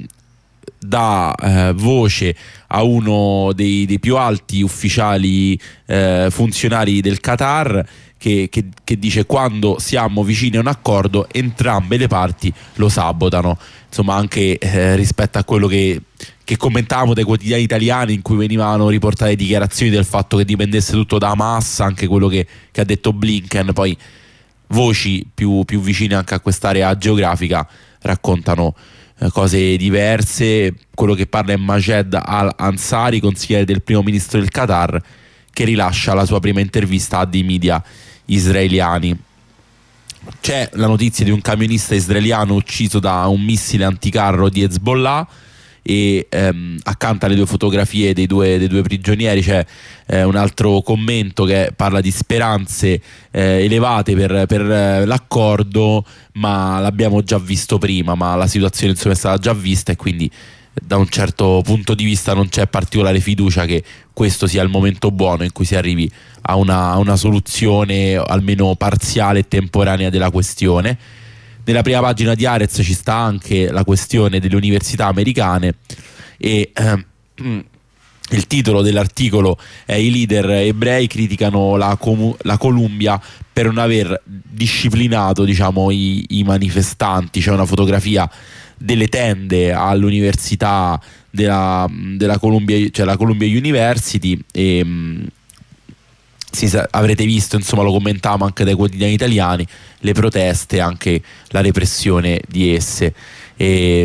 dà voce a uno dei più alti ufficiali funzionari del Qatar, che dice: quando siamo vicini a un accordo entrambe le parti lo sabotano. Insomma, anche rispetto a quello che commentavamo dai quotidiani italiani, in cui venivano riportate dichiarazioni del fatto che dipendesse tutto da Hamas, anche quello che ha detto Blinken. Poi voci più vicine anche a quest'area geografica raccontano cose diverse. Quello che parla è Majed Al-Ansari, consigliere del primo ministro del Qatar, che rilascia la sua prima intervista a dei media israeliani. C'è la notizia di un camionista israeliano ucciso da un missile anticarro di Hezbollah, e accanto alle due fotografie dei due prigionieri c'è un altro commento che parla di speranze elevate per l'accordo, ma l'abbiamo già visto prima, ma la situazione insomma è stata già vista, e quindi da un certo punto di vista non c'è particolare fiducia che questo sia il momento buono in cui si arrivi a una soluzione almeno parziale e temporanea della questione. Nella prima pagina di Haaretz ci sta anche la questione delle università americane, e il titolo dell'articolo è: i leader ebrei criticano la Columbia per non aver disciplinato, diciamo, i manifestanti. C'è una fotografia delle tende all'università della Columbia, cioè la Columbia University, e avrete visto, insomma, lo commentavamo anche dai quotidiani italiani, le proteste, anche la repressione di esse. E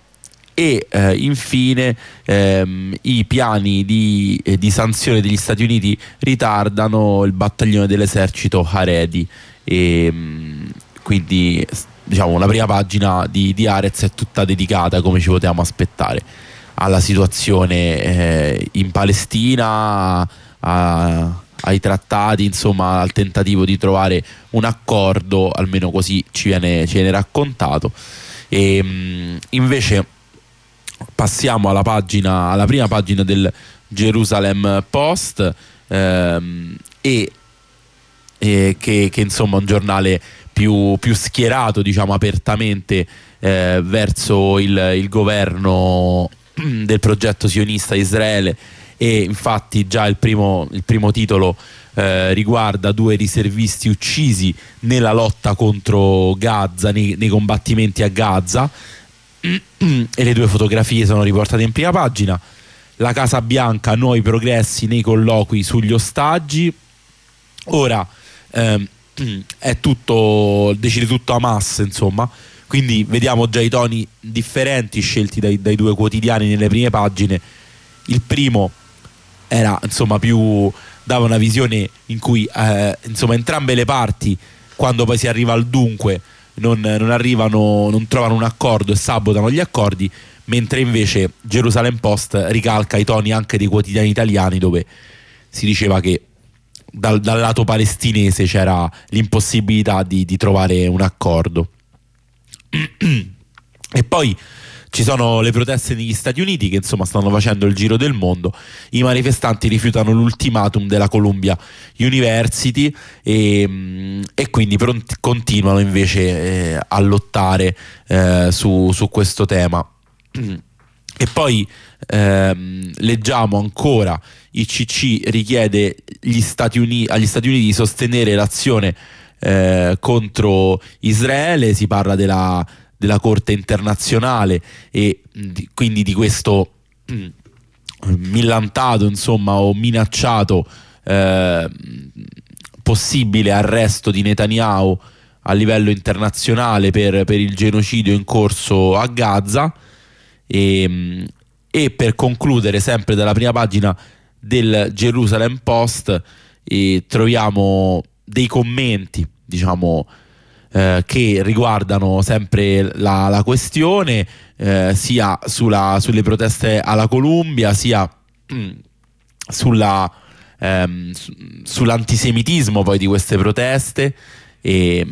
infine i piani di sanzione degli Stati Uniti ritardano il battaglione dell'esercito Haredi, e quindi diciamo la prima pagina di Haaretz è tutta dedicata, come ci potevamo aspettare, alla situazione in Palestina, ai trattati, insomma al tentativo di trovare un accordo, almeno così ci viene raccontato. E invece passiamo alla prima pagina del Jerusalem Post, che insomma è un giornale più schierato, diciamo, apertamente verso il governo del progetto sionista Israele. E infatti già il primo titolo riguarda due riservisti uccisi nella lotta contro Gaza, nei combattimenti a Gaza, e le due fotografie sono riportate in prima pagina. La Casa Bianca: nuovi progressi nei colloqui sugli ostaggi. Ora è tutto, decide tutto Hamas, insomma, quindi vediamo già i toni differenti scelti dai due quotidiani nelle prime pagine. Il primo era, insomma, dava una visione in cui insomma entrambe le parti, quando poi si arriva al dunque, non trovano un accordo e sabotano gli accordi, mentre invece Jerusalem Post ricalca i toni anche dei quotidiani italiani, dove si diceva che dal lato palestinese c'era l'impossibilità di trovare un accordo. E poi Ci sono le proteste negli Stati Uniti che insomma stanno facendo il giro del mondo. I manifestanti rifiutano l'ultimatum della Columbia University e quindi continuano invece a lottare su questo tema. E poi leggiamo ancora: ICC richiede agli Stati Uniti di sostenere l'azione contro Israele. Si parla della Corte internazionale e quindi di questo millantato, insomma, o minacciato possibile arresto di Netanyahu a livello internazionale per il genocidio in corso a Gaza. E per concludere, sempre dalla prima pagina del Jerusalem Post, troviamo dei commenti, diciamo, che riguardano sempre la questione, sia sulle proteste alla Columbia, sia sull'antisemitismo poi di queste proteste, e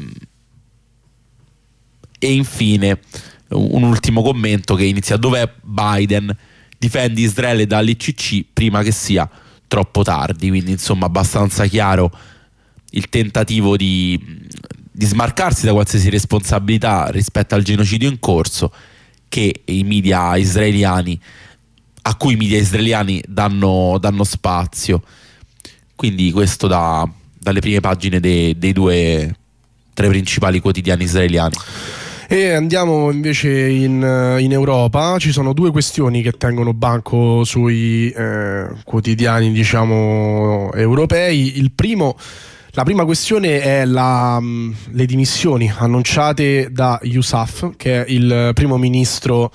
infine un ultimo commento che inizia: dov'è Biden? Difendi Israele dall'ICC prima che sia troppo tardi. Quindi insomma abbastanza chiaro il tentativo di smarcarsi da qualsiasi responsabilità rispetto al genocidio in corso, che i media israeliani, a cui i media israeliani danno spazio. Quindi questo dalle prime pagine dei tra i principali quotidiani israeliani. E andiamo invece in Europa. Ci sono due questioni che tengono banco sui quotidiani, diciamo, europei. La prima questione è le dimissioni annunciate da Yousaf, che è il primo ministro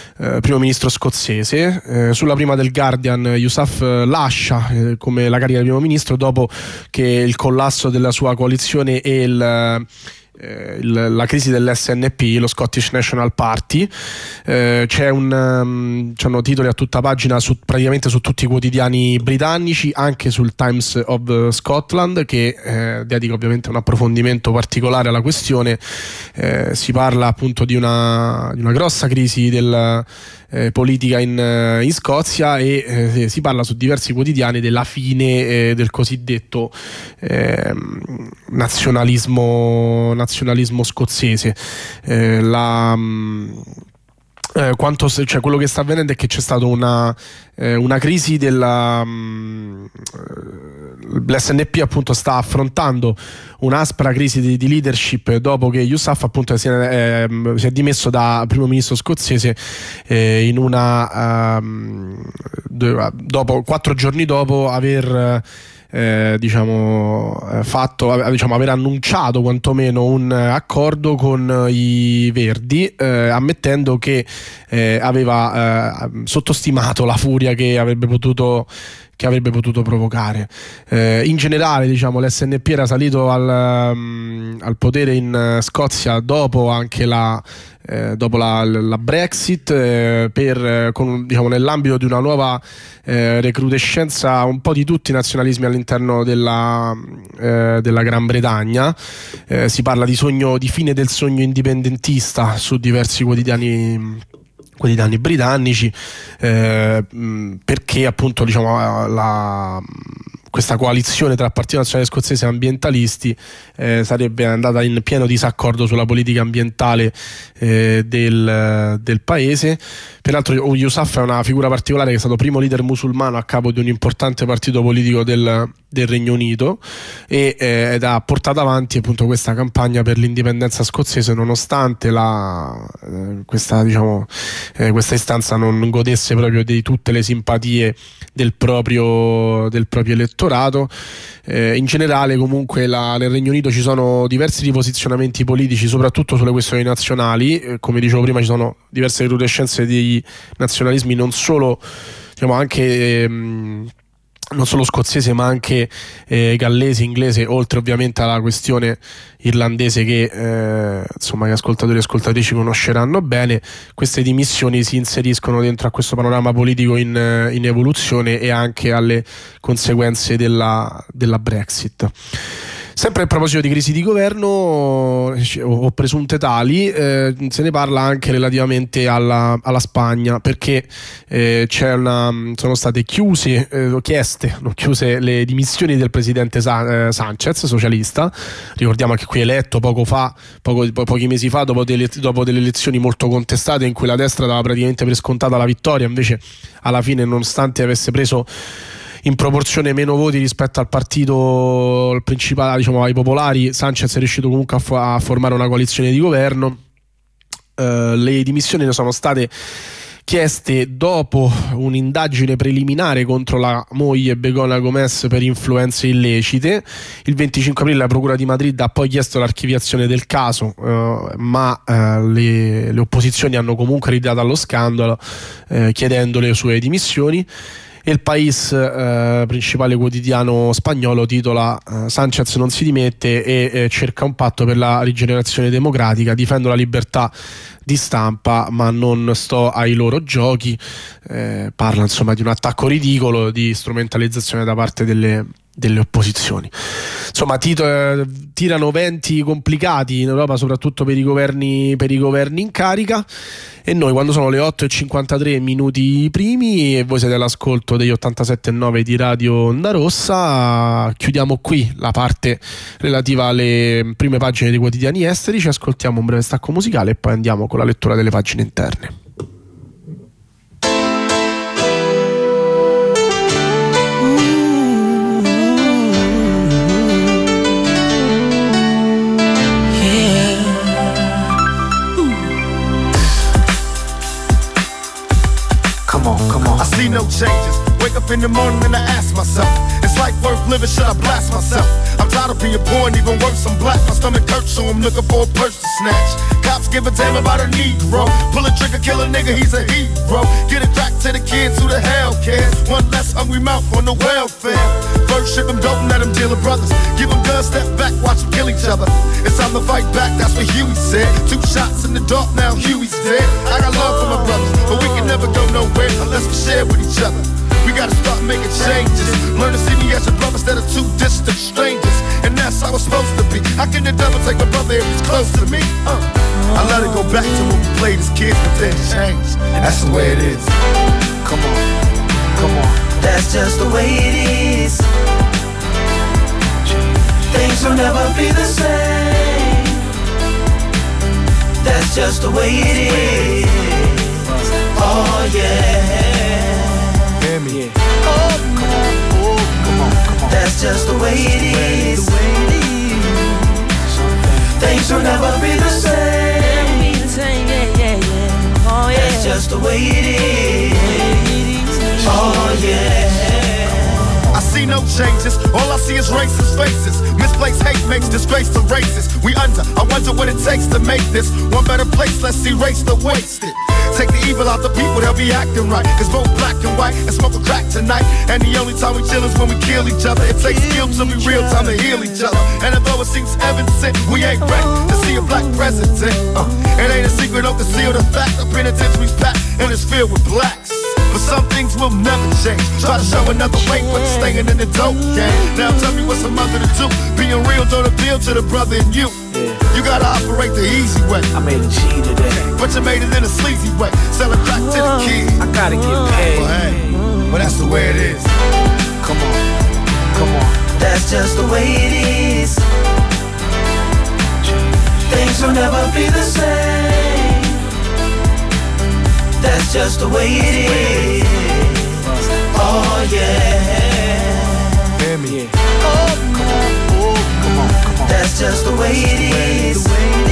scozzese. Sulla prima del Guardian, Yousaf lascia come la carica di primo ministro dopo che il collasso della sua coalizione e la crisi dell'SNP, lo Scottish National Party. C'hanno titoli a tutta pagina praticamente su tutti i quotidiani britannici, anche sul Times of Scotland, che dedica ovviamente un approfondimento particolare alla questione. Si parla appunto di una grossa crisi politica in Scozia, e si parla su diversi quotidiani della fine del cosiddetto nazionalismo scozzese. Quello che sta avvenendo è che c'è stata una crisi l'SNP appunto sta affrontando un'aspra crisi di leadership dopo che Yousaf appunto si è dimesso da primo ministro scozzese dopo 4 giorni dopo aver aver annunciato quantomeno un accordo con i Verdi, ammettendo che aveva sottostimato la furia che avrebbe potuto provocare. In generale, diciamo, l'SNP era salito al potere in Scozia dopo anche la Brexit, nell'ambito di una nuova recrudescenza un po' di tutti i nazionalismi all'interno della Gran Bretagna. Si parla di fine del sogno indipendentista su diversi quotidiani britannici, perché appunto questa coalizione tra Partito Nazionale Scozzese e ambientalisti sarebbe andata in pieno disaccordo sulla politica ambientale del paese. Peraltro Yousaf è una figura particolare, che è stato primo leader musulmano a capo di un importante partito politico del Regno Unito, ed ha portato avanti appunto questa campagna per l'indipendenza scozzese, nonostante questa istanza non godesse proprio di tutte le simpatie del proprio elettorato. In generale, comunque, nel Regno Unito ci sono diversi riposizionamenti politici, soprattutto sulle questioni nazionali. Come dicevo prima, ci sono diverse recrudescenze di nazionalismi, non solo scozzese, ma anche gallese, inglese, oltre ovviamente alla questione irlandese che gli ascoltatori e ascoltatrici conosceranno bene. Queste dimissioni si inseriscono dentro a questo panorama politico in evoluzione, e anche alle conseguenze della Brexit. Sempre a proposito di crisi di governo o presunte tali, se ne parla anche relativamente alla Spagna, perché sono state chiuse le dimissioni del presidente Sanchez, socialista. Ricordiamo che qui eletto pochi mesi fa, dopo delle elezioni molto contestate in cui la destra dava praticamente per scontata la vittoria, invece alla fine, nonostante avesse preso in proporzione meno voti rispetto al partito principale, diciamo ai popolari, Sanchez è riuscito comunque a formare una coalizione di governo. Le dimissioni ne sono state chieste dopo un'indagine preliminare contro la moglie Begona Gomez per influenze illecite. Il 25 aprile la Procura di Madrid ha poi chiesto l'archiviazione del caso, ma le opposizioni hanno comunque ridato allo scandalo chiedendo le sue dimissioni. E il País, principale quotidiano spagnolo, titola Sanchez non si dimette e cerca un patto per la rigenerazione democratica, difendo la libertà di stampa ma non sto ai loro giochi. Parla insomma di un attacco ridicolo, di strumentalizzazione da parte delle opposizioni. Insomma, tirano venti complicati in Europa, soprattutto per i governi in carica. E noi, quando sono le 8:53 minuti primi e voi siete all'ascolto degli 87.9 di Radio Onda Rossa, chiudiamo qui la parte relativa alle prime pagine dei quotidiani esteri. Ci ascoltiamo un breve stacco musicale e poi andiamo con la lettura delle pagine interne. Come on. I see no changes. Wake up in the morning and I ask myself, is life worth living? Should I blast myself? I'm tired of being poor and even worse, I'm black. My stomach hurts, so I'm looking for a purse to snatch. Cops give a damn about a Negro. Pull a trigger, kill a nigga, he's a hero. Get it back to the kids, who the hell cares? One less hungry mouth on the welfare. First ship them, don't let them deal with brothers. Give them guns, step back, watch them kill each other. It's time to fight back, that's what Huey said. 2 shots in the dark, now Huey's dead. I got love for my brothers, but we can never go nowhere unless we share with each other. We gotta start making changes. Learn to see me as your brother instead of 2 distant strangers. And that's how it's supposed to be. How can the devil take my brother if he's close to me? I let it go back to when we played as kids, but then changed. That's the way it is. Come on. That's just the way it is. Things will never be the same. That's just the way it is. Oh yeah. Hear me. Oh, come on. That's just the way it is. Things will never be the same. Oh yeah. That's just the way it is. Oh yeah. I see no changes, all I see is racist faces. Misplaced hate makes disgrace to races. We I wonder what it takes to make this one better place. Let's erase the wasted. Take the evil out the people, they'll be acting right. It's both black and white and smoke a crack tonight. And the only time we chill is when we kill each other. It takes skill to be real time to heal each other. And although it seems evident, we ain't ready to see a black president. It ain't a secret, don't conceal the fact. The penitentiary's packed and it's filled with blacks. But some things will never change. Try to show another way, but staying in the dope game. Now tell me what's a mother to do. Being real don't appeal to the brother in you. You gotta operate the easy way. I made a G today, but you made it in a sleazy way. Sell it back to the kids. I gotta get paid. Well, hey, well that's the way it is. Come on. That's just the way it is. Things will never be the same. That's just the way it is. Oh yeah. Hear me. Oh, come on. That's just the way it is.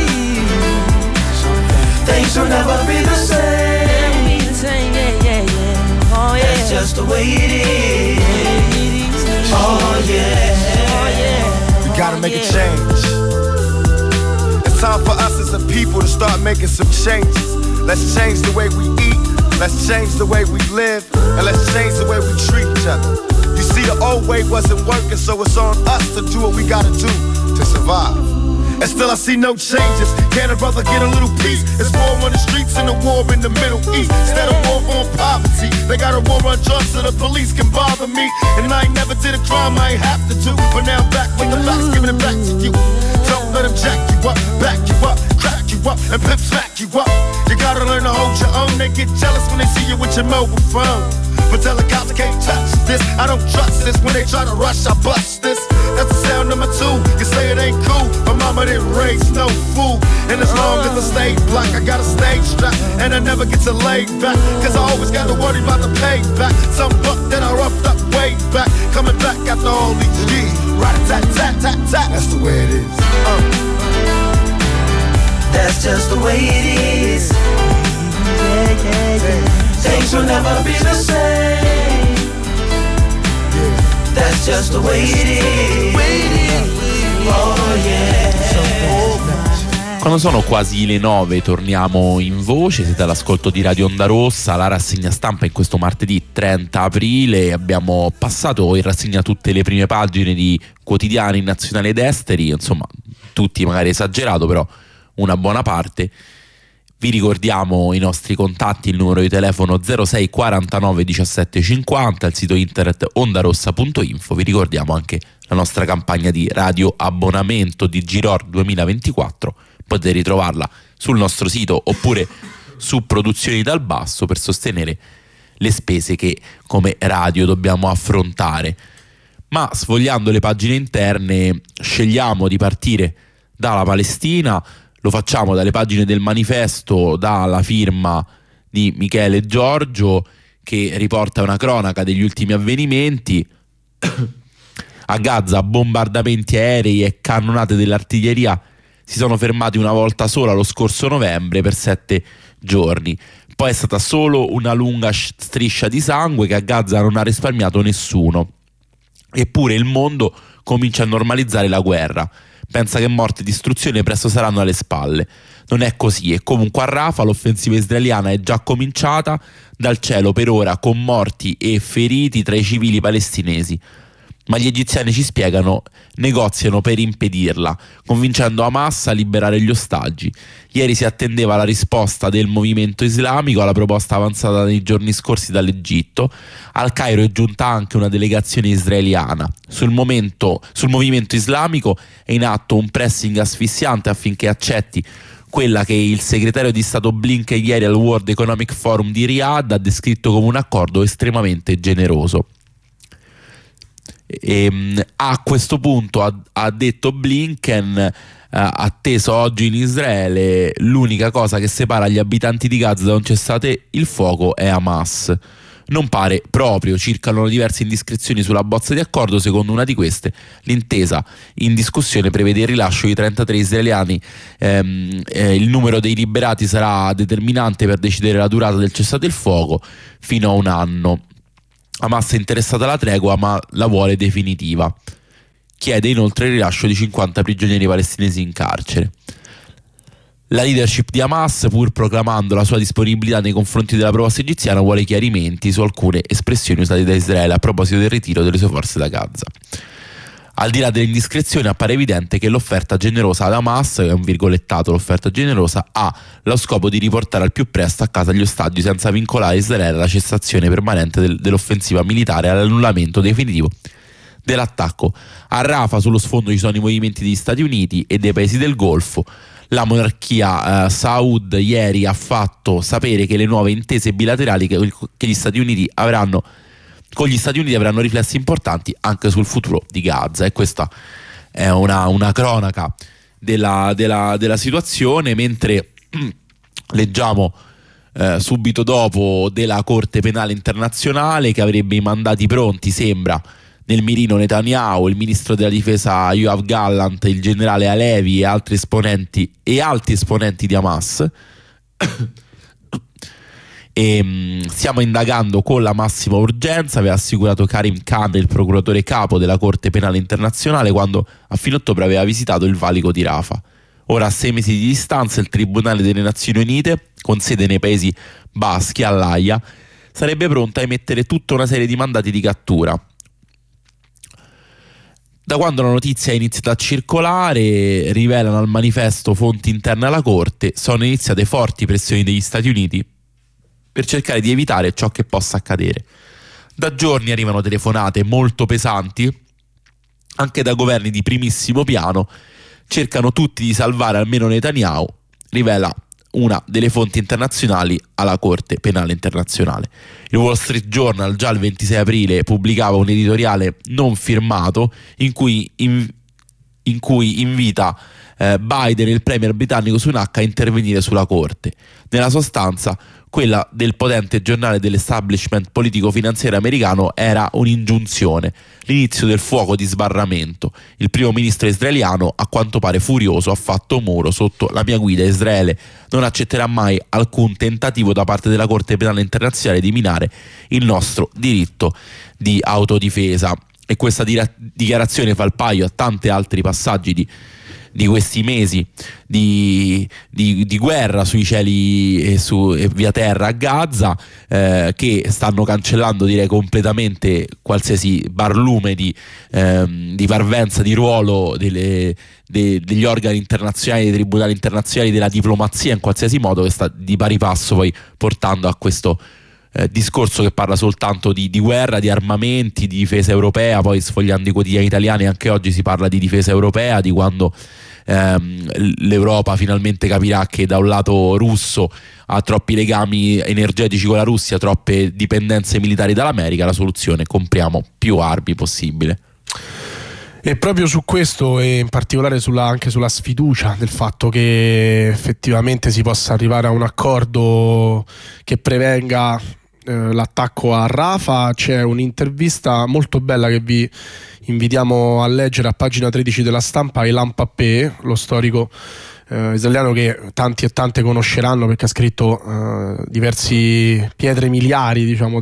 Things will never be the same. Oh yeah. That's just the way it is. Oh yeah. We gotta make a change. It's time for us as a people to start making some changes. Let's change the way we eat, let's change the way we live, and let's change the way we treat each other. You see, the old way wasn't working, so it's on us to do what we gotta do to survive. And still I see no changes. Can a brother get a little peace? It's war on the streets and a war in the Middle East. Instead of war on poverty, they got a war on drugs so the police can bother me. And I ain't never did a crime I ain't have to do. But now I'm back with the facts, giving it back to you. Don't let them jack you up, back you up, crack you up, and pimp smack you up. You gotta learn to hold your own. They get jealous when they see you with your mobile phone. But tell the cops I can't touch this. I don't trust this. When they try to rush, I bust this. That's the sound number 2. You say it ain't cool. My mama didn't raise no fool. And as long as I stay black, I got a stage strap. And I never get to lay back. Cause I always gotta worry about the payback. Some buck that I roughed up way back. Coming back after all these years. Rat-a-tat-tat-tat-tat. That's the way it is. That's just the way it is. Yeah, yeah, yeah. Things will never be the same. That's just the way it is. Oh yeah. Quando sono quasi le 9 torniamo in voce, siete all'ascolto di Radio Onda Rossa, la rassegna stampa in questo martedì 30 aprile. Abbiamo passato in rassegna tutte le prime pagine di quotidiani nazionali ed esteri, insomma tutti magari esagerato, però una buona parte. Vi ricordiamo i nostri contatti, il numero di telefono 06 49 17 50, il sito internet ondarossa.info. Vi ricordiamo anche la nostra campagna di radio abbonamento di Giror 2024, potete ritrovarla sul nostro sito oppure su Produzioni dal Basso per sostenere le spese che come radio dobbiamo affrontare. Ma sfogliando le pagine interne scegliamo di partire dalla Palestina. Lo facciamo dalle pagine del Manifesto, dalla firma di Michele Giorgio, che riporta una cronaca degli ultimi avvenimenti. A Gaza bombardamenti aerei e cannonate dell'artiglieria si sono fermati una volta sola lo scorso novembre per 7 giorni. Poi è stata solo una lunga striscia di sangue che a Gaza non ha risparmiato nessuno. Eppure il mondo comincia a normalizzare la guerra. Pensa che morte e distruzione presto saranno alle spalle. Non è così e comunque a Rafah l'offensiva israeliana è già cominciata dal cielo, per ora con morti e feriti tra i civili palestinesi. Ma gli egiziani, ci spiegano, negoziano per impedirla, convincendo Hamas a liberare gli ostaggi. Ieri si attendeva la risposta del movimento islamico alla proposta avanzata nei giorni scorsi dall'Egitto. Al Cairo è giunta anche una delegazione israeliana. Sul movimento islamico è in atto un pressing asfissiante affinché accetti quella che il segretario di Stato Blinken ieri al World Economic Forum di Riyadh ha descritto come un accordo estremamente generoso. A questo punto ha detto Blinken, atteso oggi in Israele, l'unica cosa che separa gli abitanti di Gaza da un cessate il fuoco è Hamas. Non pare proprio, circolano diverse indiscrezioni sulla bozza di accordo. Secondo una di queste, l'intesa in discussione prevede il rilascio di 33 israeliani. Il numero dei liberati sarà determinante per decidere la durata del cessate il fuoco fino a 1 anno. Hamas è interessata alla tregua ma la vuole definitiva. Chiede inoltre il rilascio di 50 prigionieri palestinesi in carcere. La leadership di Hamas, pur proclamando la sua disponibilità nei confronti della proposta egiziana, vuole chiarimenti su alcune espressioni usate da Israele a proposito del ritiro delle sue forze da Gaza. Al di là delle indiscrezioni, appare evidente che l'offerta generosa ad Hamas, è un virgolettato, l'offerta generosa, ha lo scopo di riportare al più presto a casa gli ostaggi senza vincolare Israele alla cessazione permanente dell'offensiva militare e all'annullamento definitivo dell'attacco. A Rafah sullo sfondo ci sono i movimenti degli Stati Uniti e dei paesi del Golfo. La monarchia Saud ieri ha fatto sapere che le nuove intese bilaterali che gli Stati Uniti avranno con gli Stati Uniti avranno riflessi importanti anche sul futuro di Gaza, e questa è una cronaca della situazione, mentre leggiamo subito dopo della Corte Penale Internazionale che avrebbe i mandati pronti, sembra, nel mirino Netanyahu, il ministro della difesa Yoav Gallant, il generale Halevi e altri esponenti di Hamas. Stiamo indagando con la massima urgenza, aveva assicurato Karim Khan, il procuratore capo della Corte Penale Internazionale, quando a fine ottobre aveva visitato il valico di Rafah. Ora, a 6 mesi di distanza, il Tribunale delle Nazioni Unite, con sede nei Paesi Baschi, all'Aia, sarebbe pronto a emettere tutta una serie di mandati di cattura. Da quando la notizia è iniziata a circolare, rivelano al manifesto fonti interne alla Corte, sono iniziate forti pressioni degli Stati Uniti per cercare di evitare ciò che possa accadere. Da giorni arrivano telefonate molto pesanti, anche da governi di primissimo piano, cercano tutti di salvare almeno Netanyahu, rivela una delle fonti internazionali alla Corte Penale Internazionale. Il Wall Street Journal già il 26 aprile pubblicava un editoriale non firmato in cui invita Biden e il premier britannico Sunak a intervenire sulla Corte. Nella sostanza, quella del potente giornale dell'establishment politico-finanziario americano era un'ingiunzione, l'inizio del fuoco di sbarramento. Il primo ministro israeliano, a quanto pare furioso, ha fatto muro: sotto la mia guida Israele non accetterà mai alcun tentativo da parte della Corte Penale Internazionale di minare il nostro diritto di autodifesa. E questa dichiarazione fa il paio a tanti altri passaggi di questi mesi di guerra sui cieli e via terra a Gaza, che stanno cancellando, direi, completamente qualsiasi barlume di parvenza di ruolo degli organi internazionali, dei tribunali internazionali, della diplomazia in qualsiasi modo, che sta di pari passo poi portando a questo discorso che parla soltanto di guerra, di armamenti, di difesa europea. Poi, sfogliando i quotidiani italiani, anche oggi si parla di difesa europea, di quando l'Europa finalmente capirà che da un lato russo ha troppi legami energetici con la Russia, troppe dipendenze militari dall'America. La soluzione: compriamo più armi possibile. E proprio su questo, e in particolare anche sulla sfiducia del fatto che effettivamente si possa arrivare a un accordo che prevenga l'attacco a Rafah, c'è un'intervista molto bella che vi invitiamo a leggere a pagina 13 della Stampa a Ilan Pappé, lo storico israeliano che tanti e tante conosceranno perché ha scritto diversi pietre miliari, diciamo,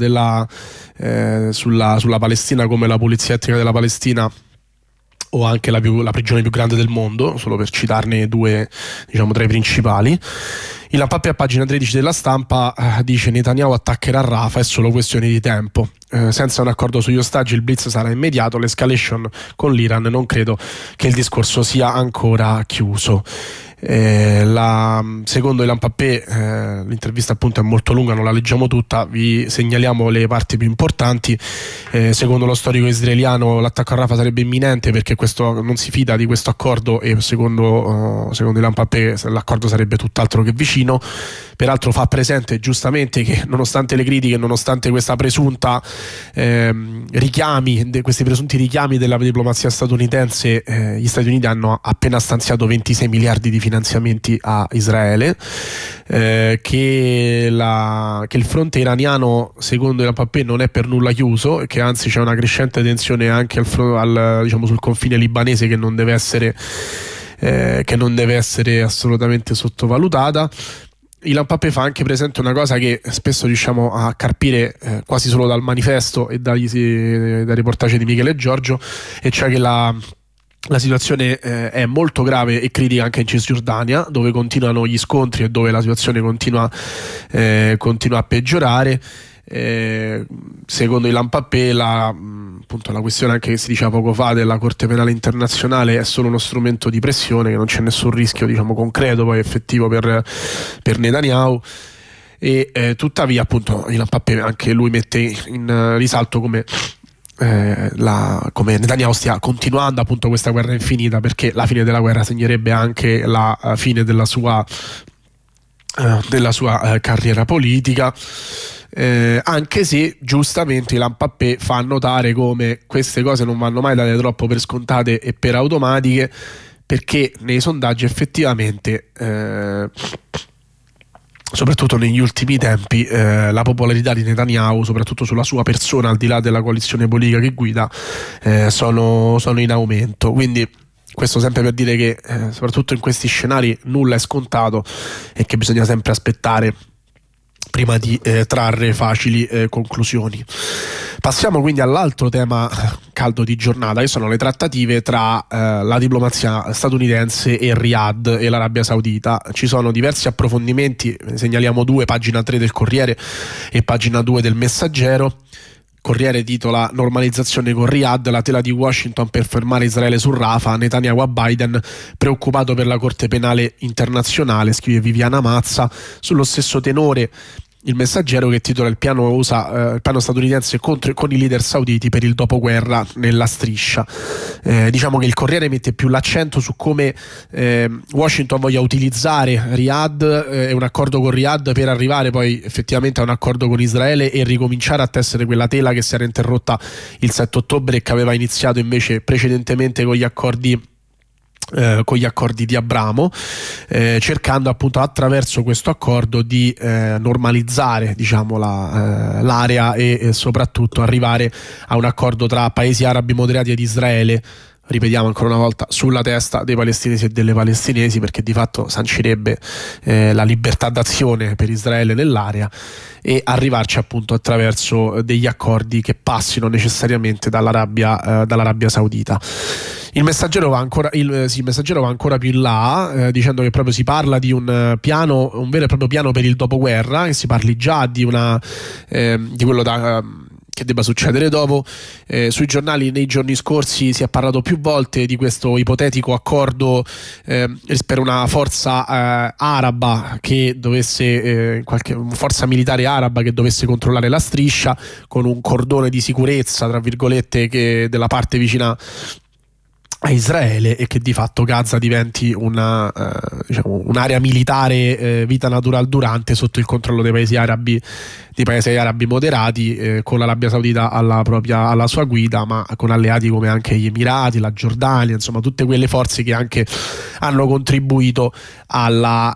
sulla Palestina, come la pulizia etnica della Palestina o anche la prigione più grande del mondo, solo per citarne due, diciamo, tra i principali. Ilan Pappé a pagina 13 della Stampa dice: Netanyahu attaccherà Rafah, è solo questione di tempo. Senza un accordo sugli ostaggi il blitz sarà immediato, l'escalation con l'Iran non credo che il discorso sia ancora chiuso. Secondo Ilan Pappé, l'intervista appunto è molto lunga, non la leggiamo tutta, vi segnaliamo le parti più importanti. Secondo lo storico israeliano l'attacco a Rafah sarebbe imminente perché questo non si fida di questo accordo, e secondo Ilan Pappé l'accordo sarebbe tutt'altro che vicino. Peraltro fa presente giustamente che nonostante le critiche, nonostante questa presunta questi presunti richiami della diplomazia statunitense, gli Stati Uniti hanno appena stanziato 26 miliardi di finanziamenti a Israele, che il fronte iraniano, secondo Ilan Pappé, non è per nulla chiuso, e che anzi c'è una crescente tensione anche diciamo, sul confine libanese che non deve essere assolutamente sottovalutata. Ilan Pappé fa anche presente una cosa che spesso riusciamo a carpire quasi solo dal manifesto e dai reportage di Michele Giorgio, e cioè che la situazione è molto grave e critica anche in Cisgiordania, dove continuano gli scontri e dove la situazione continua a peggiorare. Secondo Ilan Pappé appunto la questione, anche che si diceva poco fa, della Corte Penale Internazionale è solo uno strumento di pressione, che non c'è nessun rischio, diciamo, concreto poi effettivo per Netanyahu. E tuttavia appunto Ilan Pappé anche lui mette in risalto come Netanyahu stia continuando appunto questa guerra infinita, perché la fine della guerra segnerebbe anche la fine della sua carriera politica. Anche se giustamente Ilan Pappé fa notare come queste cose non vanno mai date troppo per scontate e per automatiche, perché nei sondaggi effettivamente soprattutto negli ultimi tempi la popolarità di Netanyahu, soprattutto sulla sua persona, al di là della coalizione politica che guida, sono in aumento. Quindi questo sempre per dire che soprattutto in questi scenari nulla è scontato e che bisogna sempre aspettare prima di trarre facili conclusioni. Passiamo quindi all'altro tema caldo di giornata, che sono le trattative tra la diplomazia statunitense e Riyadh e l'Arabia Saudita. Ci sono diversi approfondimenti, ne segnaliamo due, pagina 3 del Corriere e pagina 2 del Messaggero. Corriere titola: normalizzazione con Riyadh, la tela di Washington per fermare Israele su Rafah, Netanyahu a Biden, preoccupato per la Corte Penale Internazionale, scrive Viviana Mazza. Sullo stesso tenore Il Messaggero, che titola il piano statunitense con i leader sauditi per il dopoguerra nella striscia. Diciamo che il Corriere mette più l'accento su come Washington voglia utilizzare Riyadh e un accordo con Riyadh per arrivare poi effettivamente a un accordo con Israele e ricominciare a tessere quella tela che si era interrotta il 7 ottobre e che aveva iniziato invece precedentemente con gli accordi di Abramo, cercando appunto attraverso questo accordo di normalizzare, diciamo, l'area e soprattutto arrivare a un accordo tra paesi arabi moderati ed Israele, ripetiamo ancora una volta, sulla testa dei palestinesi e delle palestinesi, perché di fatto sancirebbe la libertà d'azione per Israele nell'area, e arrivarci appunto attraverso degli accordi che passino necessariamente dall'Arabia Saudita. Il Messaggero va ancora più in là, dicendo che proprio si parla di un vero e proprio piano per il dopoguerra, che si parli già di quello che debba succedere dopo. Sui giornali nei giorni scorsi si è parlato più volte di questo ipotetico accordo per una forza araba che dovesse forza militare araba che dovesse controllare la striscia, con un cordone di sicurezza, tra virgolette, della parte vicina a Israele, e che di fatto Gaza diventi un'area militare vita natural durante sotto il controllo dei paesi arabi moderati, con l'Arabia Saudita alla sua guida, ma con alleati come anche gli Emirati, la Giordania, insomma tutte quelle forze che anche hanno contribuito a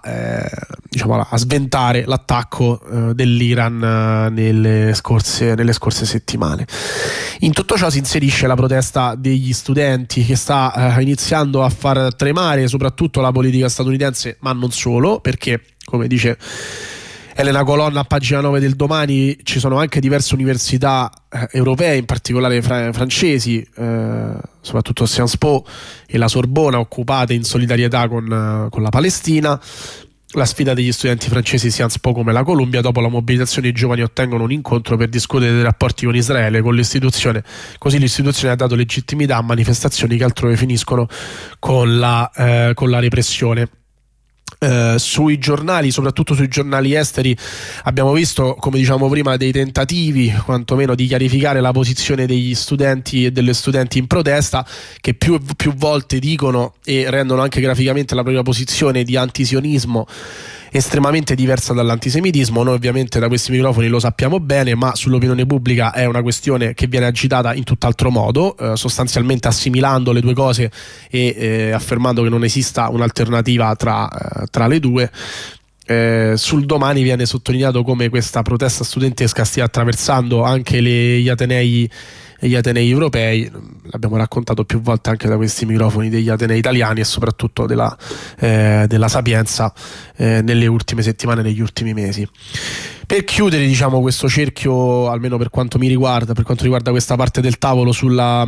sventare l'attacco dell'Iran nelle scorse settimane. In tutto ciò si inserisce la protesta degli studenti, che sta iniziando a far tremare soprattutto la politica statunitense, ma non solo, perché, come dice Elena Colonna a pagina 9 del Domani, ci sono anche diverse università europee, in particolare francesi, soprattutto Sciences Po e la Sorbona, occupate in solidarietà con la Palestina. La sfida degli studenti francesi Sciences Po come la Columbia: dopo la mobilitazione i giovani ottengono un incontro per discutere dei rapporti con Israele, così l'istituzione ha dato legittimità a manifestazioni che altrove finiscono con la repressione. Sui giornali, soprattutto sui giornali esteri, abbiamo visto, come diciamo prima, dei tentativi quantomeno di chiarificare la posizione degli studenti e delle studenti in protesta, che più volte dicono e rendono anche graficamente la propria posizione di antisionismo estremamente diversa dall'antisemitismo. Noi ovviamente da questi microfoni lo sappiamo bene, ma sull'opinione pubblica è una questione che viene agitata in tutt'altro modo, sostanzialmente assimilando le due cose e affermando che non esista un'alternativa tra le due. Sul Domani viene sottolineato come questa protesta studentesca stia attraversando anche gli atenei europei. L'abbiamo raccontato più volte anche da questi microfoni, degli atenei italiani e soprattutto della Sapienza nelle ultime settimane, negli ultimi mesi. Per chiudere, diciamo, questo cerchio, almeno per quanto mi riguarda, per quanto riguarda questa parte del tavolo sulla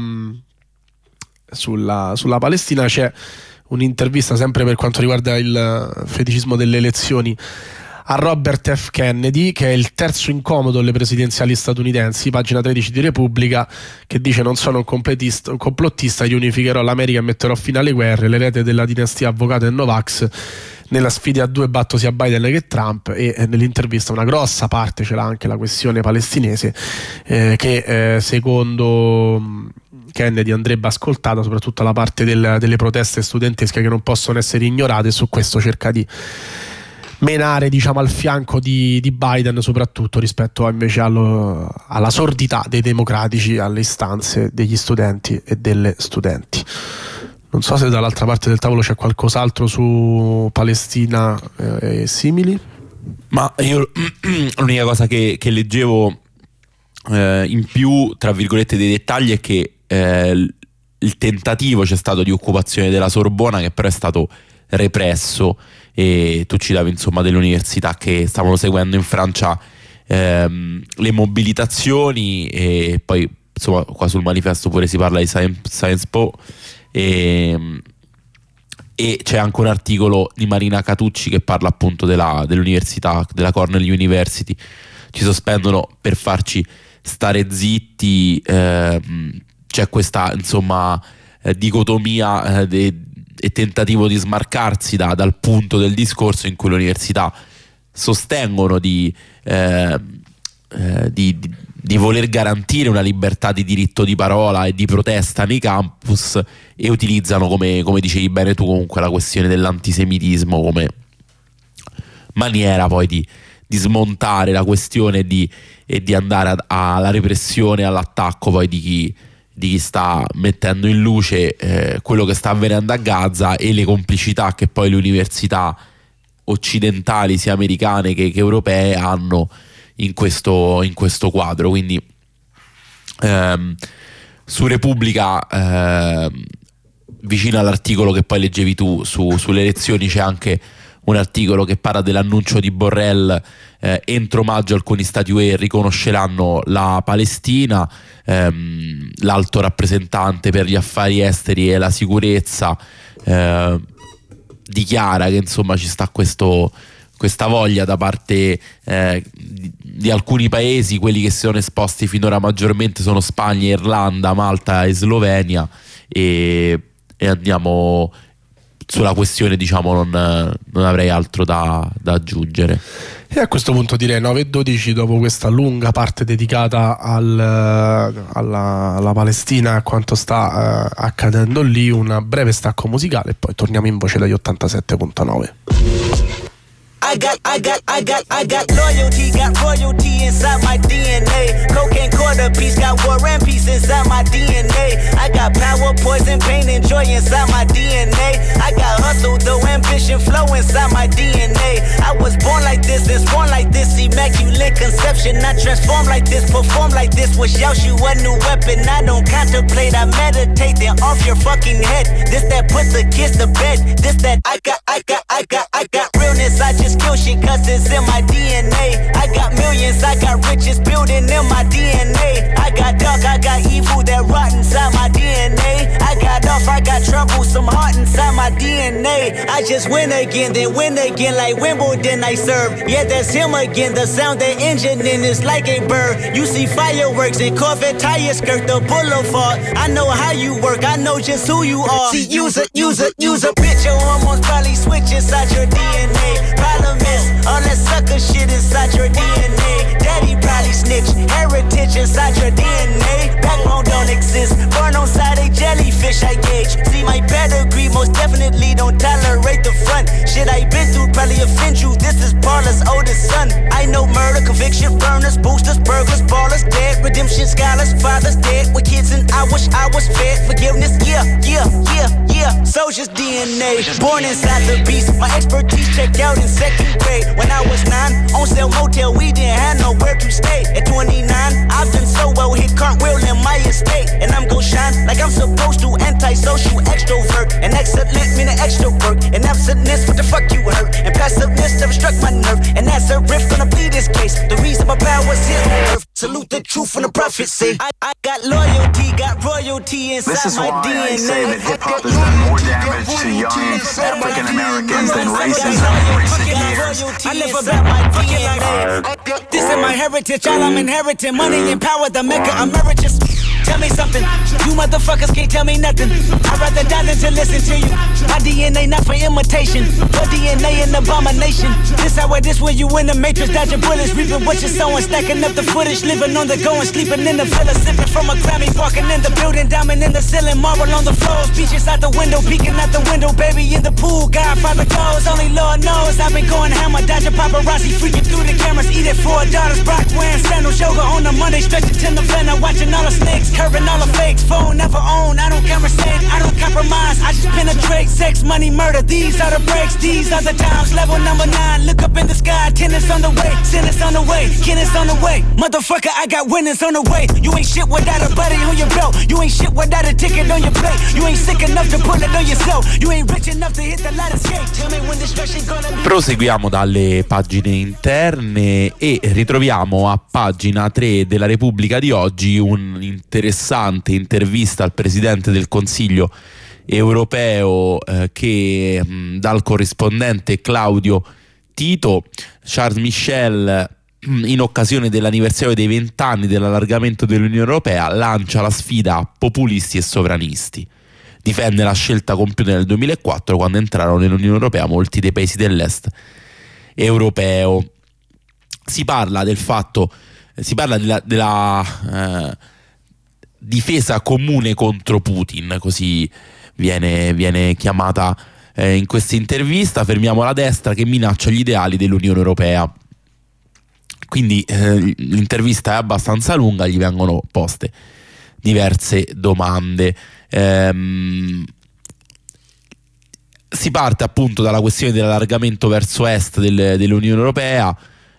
Palestina, c'è un'intervista sempre per quanto riguarda il feticismo delle elezioni a Robert F. Kennedy, che è il terzo incomodo alle presidenziali statunitensi, pagina 13 di Repubblica, che dice: non sono un complottista, riunificherò l'America e metterò fine alle guerre, l'erede della dinastia avvocato e Novax, nella sfida a due batto sia Biden che Trump. E nell'intervista una grossa parte ce l'ha anche la questione palestinese, che secondo Kennedy andrebbe ascoltata, soprattutto la parte delle proteste studentesche che non possono essere ignorate, e su questo cerca di menare, diciamo, al fianco di Biden, soprattutto rispetto invece alla sordità dei democratici, alle istanze degli studenti e delle studenti. Non so se dall'altra parte del tavolo c'è qualcos'altro su Palestina e simili. Ma io l'unica cosa che leggevo in più, tra virgolette, dei dettagli, è che il tentativo c'è stato di occupazione della Sorbona, che però è stato represso, e tu ci davi insomma delle università che stavano seguendo in Francia le mobilitazioni, e poi insomma qua sul manifesto pure si parla di Sciences Po, e c'è anche un articolo di Marina Catucci che parla appunto dell'università, della Cornell University. Ci sospendono per farci stare zitti, c'è questa insomma dicotomia e tentativo di smarcarsi dal punto del discorso in cui le università sostengono di voler garantire una libertà di diritto di parola e di protesta nei campus, e utilizzano, come dicevi bene tu, comunque la questione dell'antisemitismo come maniera poi di smontare la questione e di andare alla repressione, all'attacco poi di chi sta mettendo in luce quello che sta avvenendo a Gaza e le complicità che poi le università occidentali, sia americane che europee, hanno in questo quadro. Quindi su Repubblica, vicino all'articolo che poi leggevi tu sulle elezioni, c'è anche un articolo che parla dell'annuncio di Borrell: entro maggio alcuni stati UE riconosceranno la Palestina. L'alto rappresentante per gli affari esteri e la sicurezza dichiara che insomma ci sta questa voglia da parte di alcuni paesi. Quelli che si sono esposti finora maggiormente sono Spagna, Irlanda, Malta e Slovenia, e andiamo sulla questione, diciamo, non avrei altro da aggiungere. E a questo punto direi 9:12, dopo questa lunga parte dedicata alla Palestina e a quanto sta accadendo lì, un breve stacco musicale e poi torniamo in voce dagli 87.9. I got loyalty, got royalty inside my DNA. Cocaine quarter piece, got war and peace inside my DNA. I got power, poison, pain, and joy inside my DNA. I got hustle, though ambition, flow inside my DNA. I was born like this, and born like this, immaculate conception. I transform like this, perform like this, wish out you a new weapon. I don't contemplate, I meditate, then off your fucking head. This that put the kids to bed. This that I got realness, I just kill shit cause it's in my DNA. I got millions, I got riches building in my DNA. I got dark, I got evil that rot inside my DNA. I got off, I got trouble, some heart inside my DNA. I just win again, then win again like Wimbledon I serve. Yeah, that's him again, the sound that engine in is like a bird. You see fireworks and Corvette tires skirt the boulevard. I know how you work, I know just who you are. See, use a bitch, your hormones probably switch inside your DNA. Problem is, all that sucker shit inside your DNA. Daddy probably snitch, heritage inside your DNA. Backbone don't exist, born on side a jellyfish I gauge. See my pedigree, most definitely don't tolerate the front. Shit I been through probably offend you, this is Paula's oldest son. I know murder, conviction, burners, boosters, burglars, ballers, dead. Redemption scholars, fathers dead with kids and I wish I was fed. Forgiveness, yeah. Soldier's DNA, born inside the beast. My expertise checked out in second grade. When I was 9, on sale motel, we didn't have nowhere to stay. At 29, I've done so well, hit cartwheel in my estate. And I'm gon' shine like I'm supposed to, antisocial extrovert. And excellent meaning extra work. And absentness, what the fuck you hurt? And passiveness never struck my nerve. And that's a riff, gonna plead this case. The reason my power's here on earth. Salute the truth and the prophecy. I got loyalty, got royalty inside my DNA. This is why I say that hip-hop has done more damage to young African Americans than racism in recent years. I live about my DNA. This is my heritage, all I'm inheriting. Money and power, the maker emeritus. Tell me something, you motherfuckers can't tell me nothing. I'd rather die than to listen to you. My DNA not for imitation, your DNA an abomination. This how it is when you in the matrix, dodging bullets, reaping what you're sowing, stacking up the footage, living on the go and sleeping in the villa, sipping from a Grammy, walking in the building, diamond in the ceiling, marble on the floors, beaches out the window, peeking out the window, baby in the pool, Godfather goes, only Lord knows. I've been going hammer, dodging paparazzi, freaking through the cameras, eating 4 daughters, Brock wearing sandals, yoga on a Monday, stretching to November, watching all the snakes. Curving all the fakes, phone never own. I don't conversate, I don't compromise. I just penetrate, sex, money, murder. These are the breaks, these are the times. Level number 9, look up in the sky. Tennis on the way, sentence on the way, Kenneth on the way. Motherfucker, I got winners on the way. You ain't shit without a buddy on your belt. You ain't shit without a ticket on your plate. You ain't sick enough to put it on yourself. You ain't rich enough to hit the light escape. Tell me when this rush is gonna be. Proseguiamo dalle pagine interne e ritroviamo a pagina 3 della Repubblica di oggi un interessante intervista al Presidente del Consiglio europeo dal corrispondente Claudio Tito. Charles Michel in occasione dell'anniversario dei 20 anni dell'allargamento dell'Unione Europea, lancia la sfida a populisti e sovranisti. Difende la scelta compiuta nel 2004, quando entrarono nell'Unione Europea molti dei paesi dell'est europeo. Si parla del fatto, della difesa comune contro Putin, così viene chiamata in questa intervista. Fermiamo la destra che minaccia gli ideali dell'Unione Europea. Quindi l'intervista è abbastanza lunga, gli vengono poste diverse domande. Si parte appunto dalla questione dell'allargamento verso est dell'Unione Europea,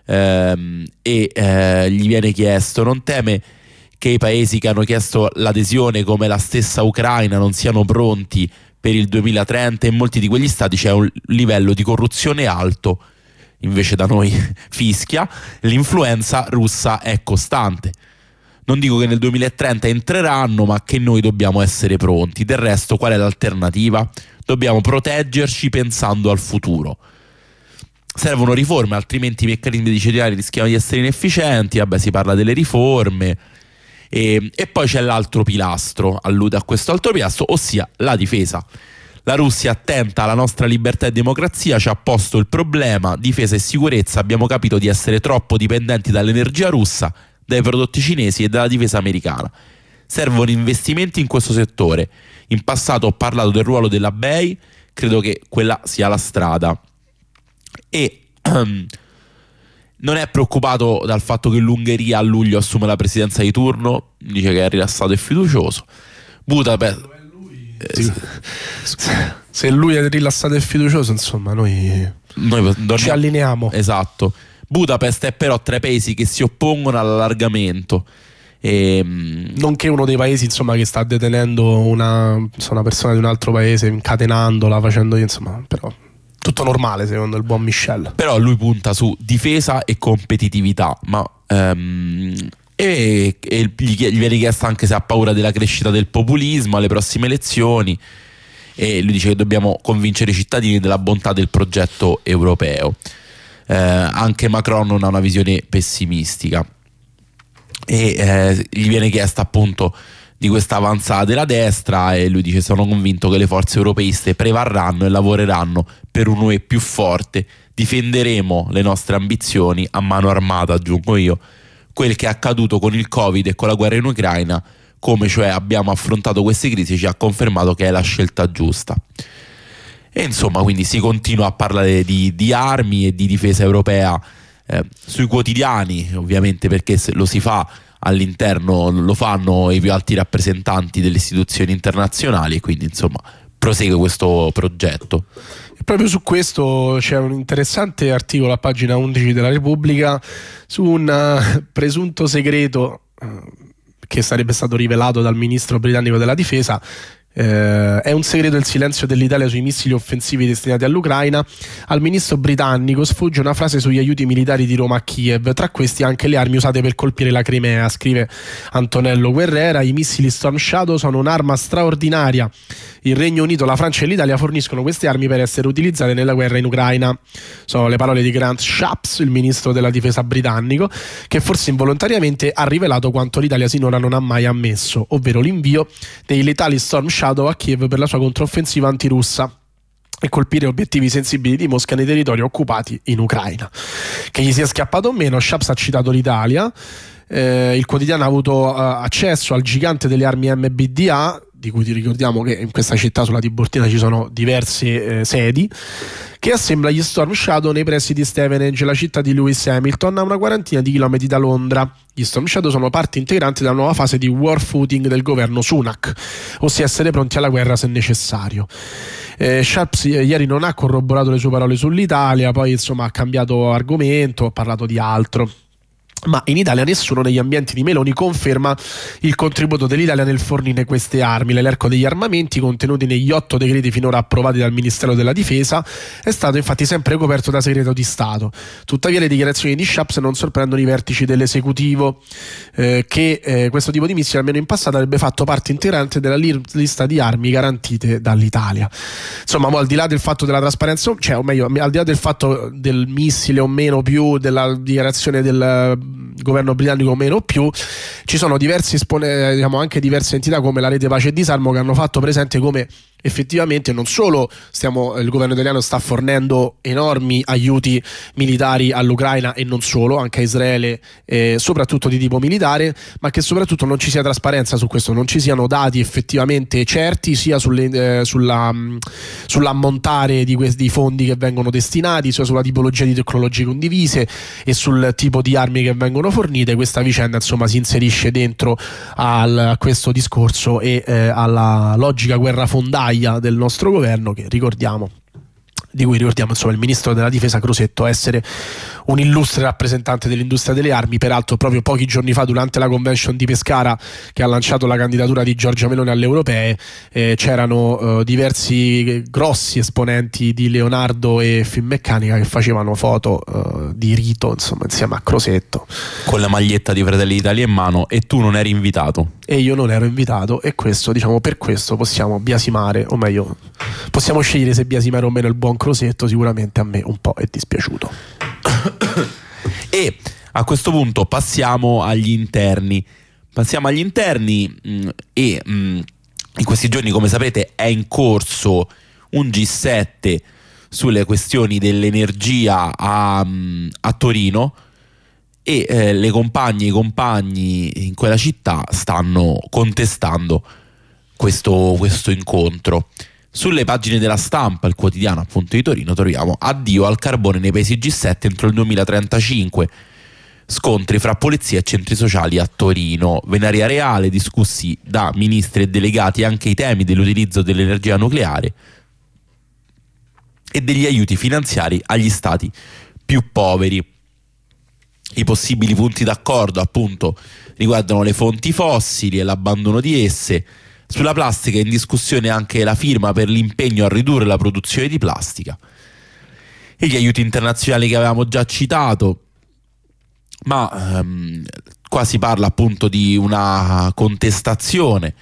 e gli viene chiesto: non teme che i paesi che hanno chiesto l'adesione, come la stessa Ucraina, non siano pronti per il 2030? In molti di quegli stati c'è un livello di corruzione alto, invece da noi fischia, l'influenza russa è costante. Non dico che nel 2030 entreranno, ma che noi dobbiamo essere pronti. Del resto, qual è l'alternativa? Dobbiamo proteggerci pensando al futuro. Servono riforme, altrimenti i meccanismi decisionali rischiano di essere inefficienti. Vabbè, si parla delle riforme. E poi c'è l'altro pilastro, allude a questo altro pilastro, ossia la difesa. La Russia è attenta alla nostra libertà e democrazia, ci ha posto il problema difesa e sicurezza. Abbiamo capito di essere troppo dipendenti dall'energia russa, dai prodotti cinesi e dalla difesa americana. Servono investimenti in questo settore. In passato ho parlato del ruolo della BEI, credo che quella sia la strada. E non è preoccupato dal fatto che l'Ungheria a luglio assume la presidenza di turno, dice che è rilassato e fiducioso. Budapest, se lui è rilassato e fiducioso, insomma noi ci allineiamo. Esatto. Budapest è però tra i paesi che si oppongono all'allargamento. Nonché uno dei paesi, insomma, che sta detenendo una persona di un altro paese, incatenandola, facendo, insomma, però tutto normale secondo il buon Michel. Però lui punta su difesa e competitività, ma e gli viene chiesto anche se ha paura della crescita del populismo alle prossime elezioni, e lui dice che dobbiamo convincere i cittadini della bontà del progetto europeo. Anche Macron non ha una visione pessimistica, e gli viene chiesta appunto di questa avanzata della destra, e lui dice: sono convinto che le forze europeiste prevarranno e lavoreranno per un UE più forte, difenderemo le nostre ambizioni a mano armata, aggiungo io. Quel che è accaduto con il Covid e con la guerra in Ucraina, come cioè abbiamo affrontato queste crisi, ci ha confermato che è la scelta giusta. E insomma, quindi si continua a parlare di armi e di difesa europea sui quotidiani, ovviamente, perché se lo si fa all'interno, lo fanno i più alti rappresentanti delle istituzioni internazionali, e quindi insomma prosegue questo progetto. E proprio su questo c'è un interessante articolo a pagina 11 della Repubblica su un presunto segreto che sarebbe stato rivelato dal ministro britannico della difesa. È un segreto il silenzio dell'Italia sui missili offensivi destinati all'Ucraina. Al ministro britannico sfugge una frase sugli aiuti militari di Roma a Kiev, tra questi anche le armi usate per colpire la Crimea. Scrive Antonello Guerrera: i missili Storm Shadow sono un'arma straordinaria. Il Regno Unito, la Francia e l'Italia forniscono queste armi per essere utilizzate nella guerra in Ucraina. Sono le parole di Grant Shapps, il ministro della difesa britannico, che forse involontariamente ha rivelato quanto l'Italia sinora non ha mai ammesso, ovvero l'invio dei letali Storm Shadow a Kiev per la sua controffensiva antirussa e colpire obiettivi sensibili di Mosca nei territori occupati in Ucraina. Che gli sia scappato o meno, Shapps ha citato l'Italia. Il quotidiano ha avuto accesso al gigante delle armi MBDA, di cui ti ricordiamo che in questa città sulla Tiburtina ci sono diverse sedi, che assembla gli Storm Shadow nei pressi di Stevenage, la città di Lewis Hamilton, a una quarantina di chilometri da Londra. Gli Storm Shadow sono parte integrante della nuova fase di war footing del governo Sunak, ossia essere pronti alla guerra se necessario. Shapps ieri non ha corroborato le sue parole sull'Italia, poi insomma ha cambiato argomento, ha parlato di altro. Ma in Italia nessuno negli ambienti di Meloni conferma il contributo dell'Italia nel fornire queste armi. L'elenco degli armamenti contenuti negli 8 decreti finora approvati dal Ministero della Difesa è stato infatti sempre coperto da segreto di Stato. Tuttavia le dichiarazioni di Schaps non sorprendono i vertici dell'esecutivo, che questo tipo di missile almeno in passato avrebbe fatto parte integrante della lista di armi garantite dall'Italia. Insomma, al di là del fatto della trasparenza, cioè o meglio, al di là del fatto del missile o meno più, della dichiarazione del governo britannico o meno o più, ci sono diversi anche diverse entità come la Rete Pace e Disarmo che hanno fatto presente come effettivamente non solo il governo italiano sta fornendo enormi aiuti militari all'Ucraina e non solo, anche a Israele, soprattutto di tipo militare, ma che soprattutto non ci sia trasparenza su questo, non ci siano dati effettivamente certi sia sull'ammontare di questi fondi che vengono destinati, sia sulla tipologia di tecnologie condivise e sul tipo di armi che vengono fornite. Questa vicenda insomma si inserisce dentro a questo discorso e alla logica guerrafondaia del nostro governo, di cui ricordiamo insomma il ministro della difesa Crosetto essere un illustre rappresentante dell'industria delle armi. Peraltro proprio pochi giorni fa, durante la convention di Pescara che ha lanciato la candidatura di Giorgia Meloni alle europee, c'erano diversi grossi esponenti di Leonardo e Finmeccanica che facevano foto di rito insomma insieme a Crosetto con la maglietta di Fratelli d'Italia in mano, e tu non eri invitato. E io non ero invitato, e questo, diciamo, per questo possiamo biasimare, o meglio possiamo scegliere se biasimare o meno il buon Crosetto. Sicuramente a me un po' è dispiaciuto. E a questo punto passiamo agli interni e in questi giorni, come sapete, è in corso un G7 sulle questioni dell'energia a Torino, e le compagne e i compagni in quella città stanno contestando questo incontro. Sulle pagine della Stampa, il quotidiano appunto di Torino, troviamo: addio al carbone nei paesi G7 entro il 2035, scontri fra polizia e centri sociali a Torino. Venaria Reale, discussi da ministri e delegati anche i temi dell'utilizzo dell'energia nucleare e degli aiuti finanziari agli stati più poveri. I possibili punti d'accordo appunto riguardano le fonti fossili e l'abbandono di esse. Sulla plastica è in discussione anche la firma per l'impegno a ridurre la produzione di plastica e gli aiuti internazionali che avevamo già citato, ma qua si parla appunto di una contestazione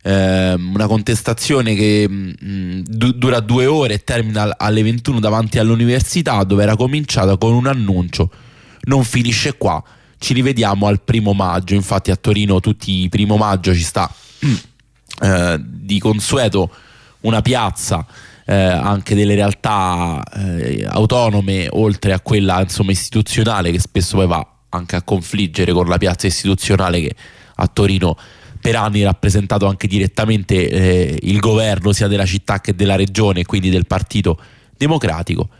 che dura 2 ore e termina alle 21 davanti all'università, dove era cominciata con un annuncio: non finisce qua, ci rivediamo al 1° maggio. Infatti a Torino tutti i 1° maggio ci sta di consueto una piazza anche delle realtà autonome, oltre a quella insomma istituzionale, che spesso poi va anche a confliggere con la piazza istituzionale che a Torino per anni ha rappresentato anche direttamente il governo sia della città che della regione, quindi del Partito Democratico.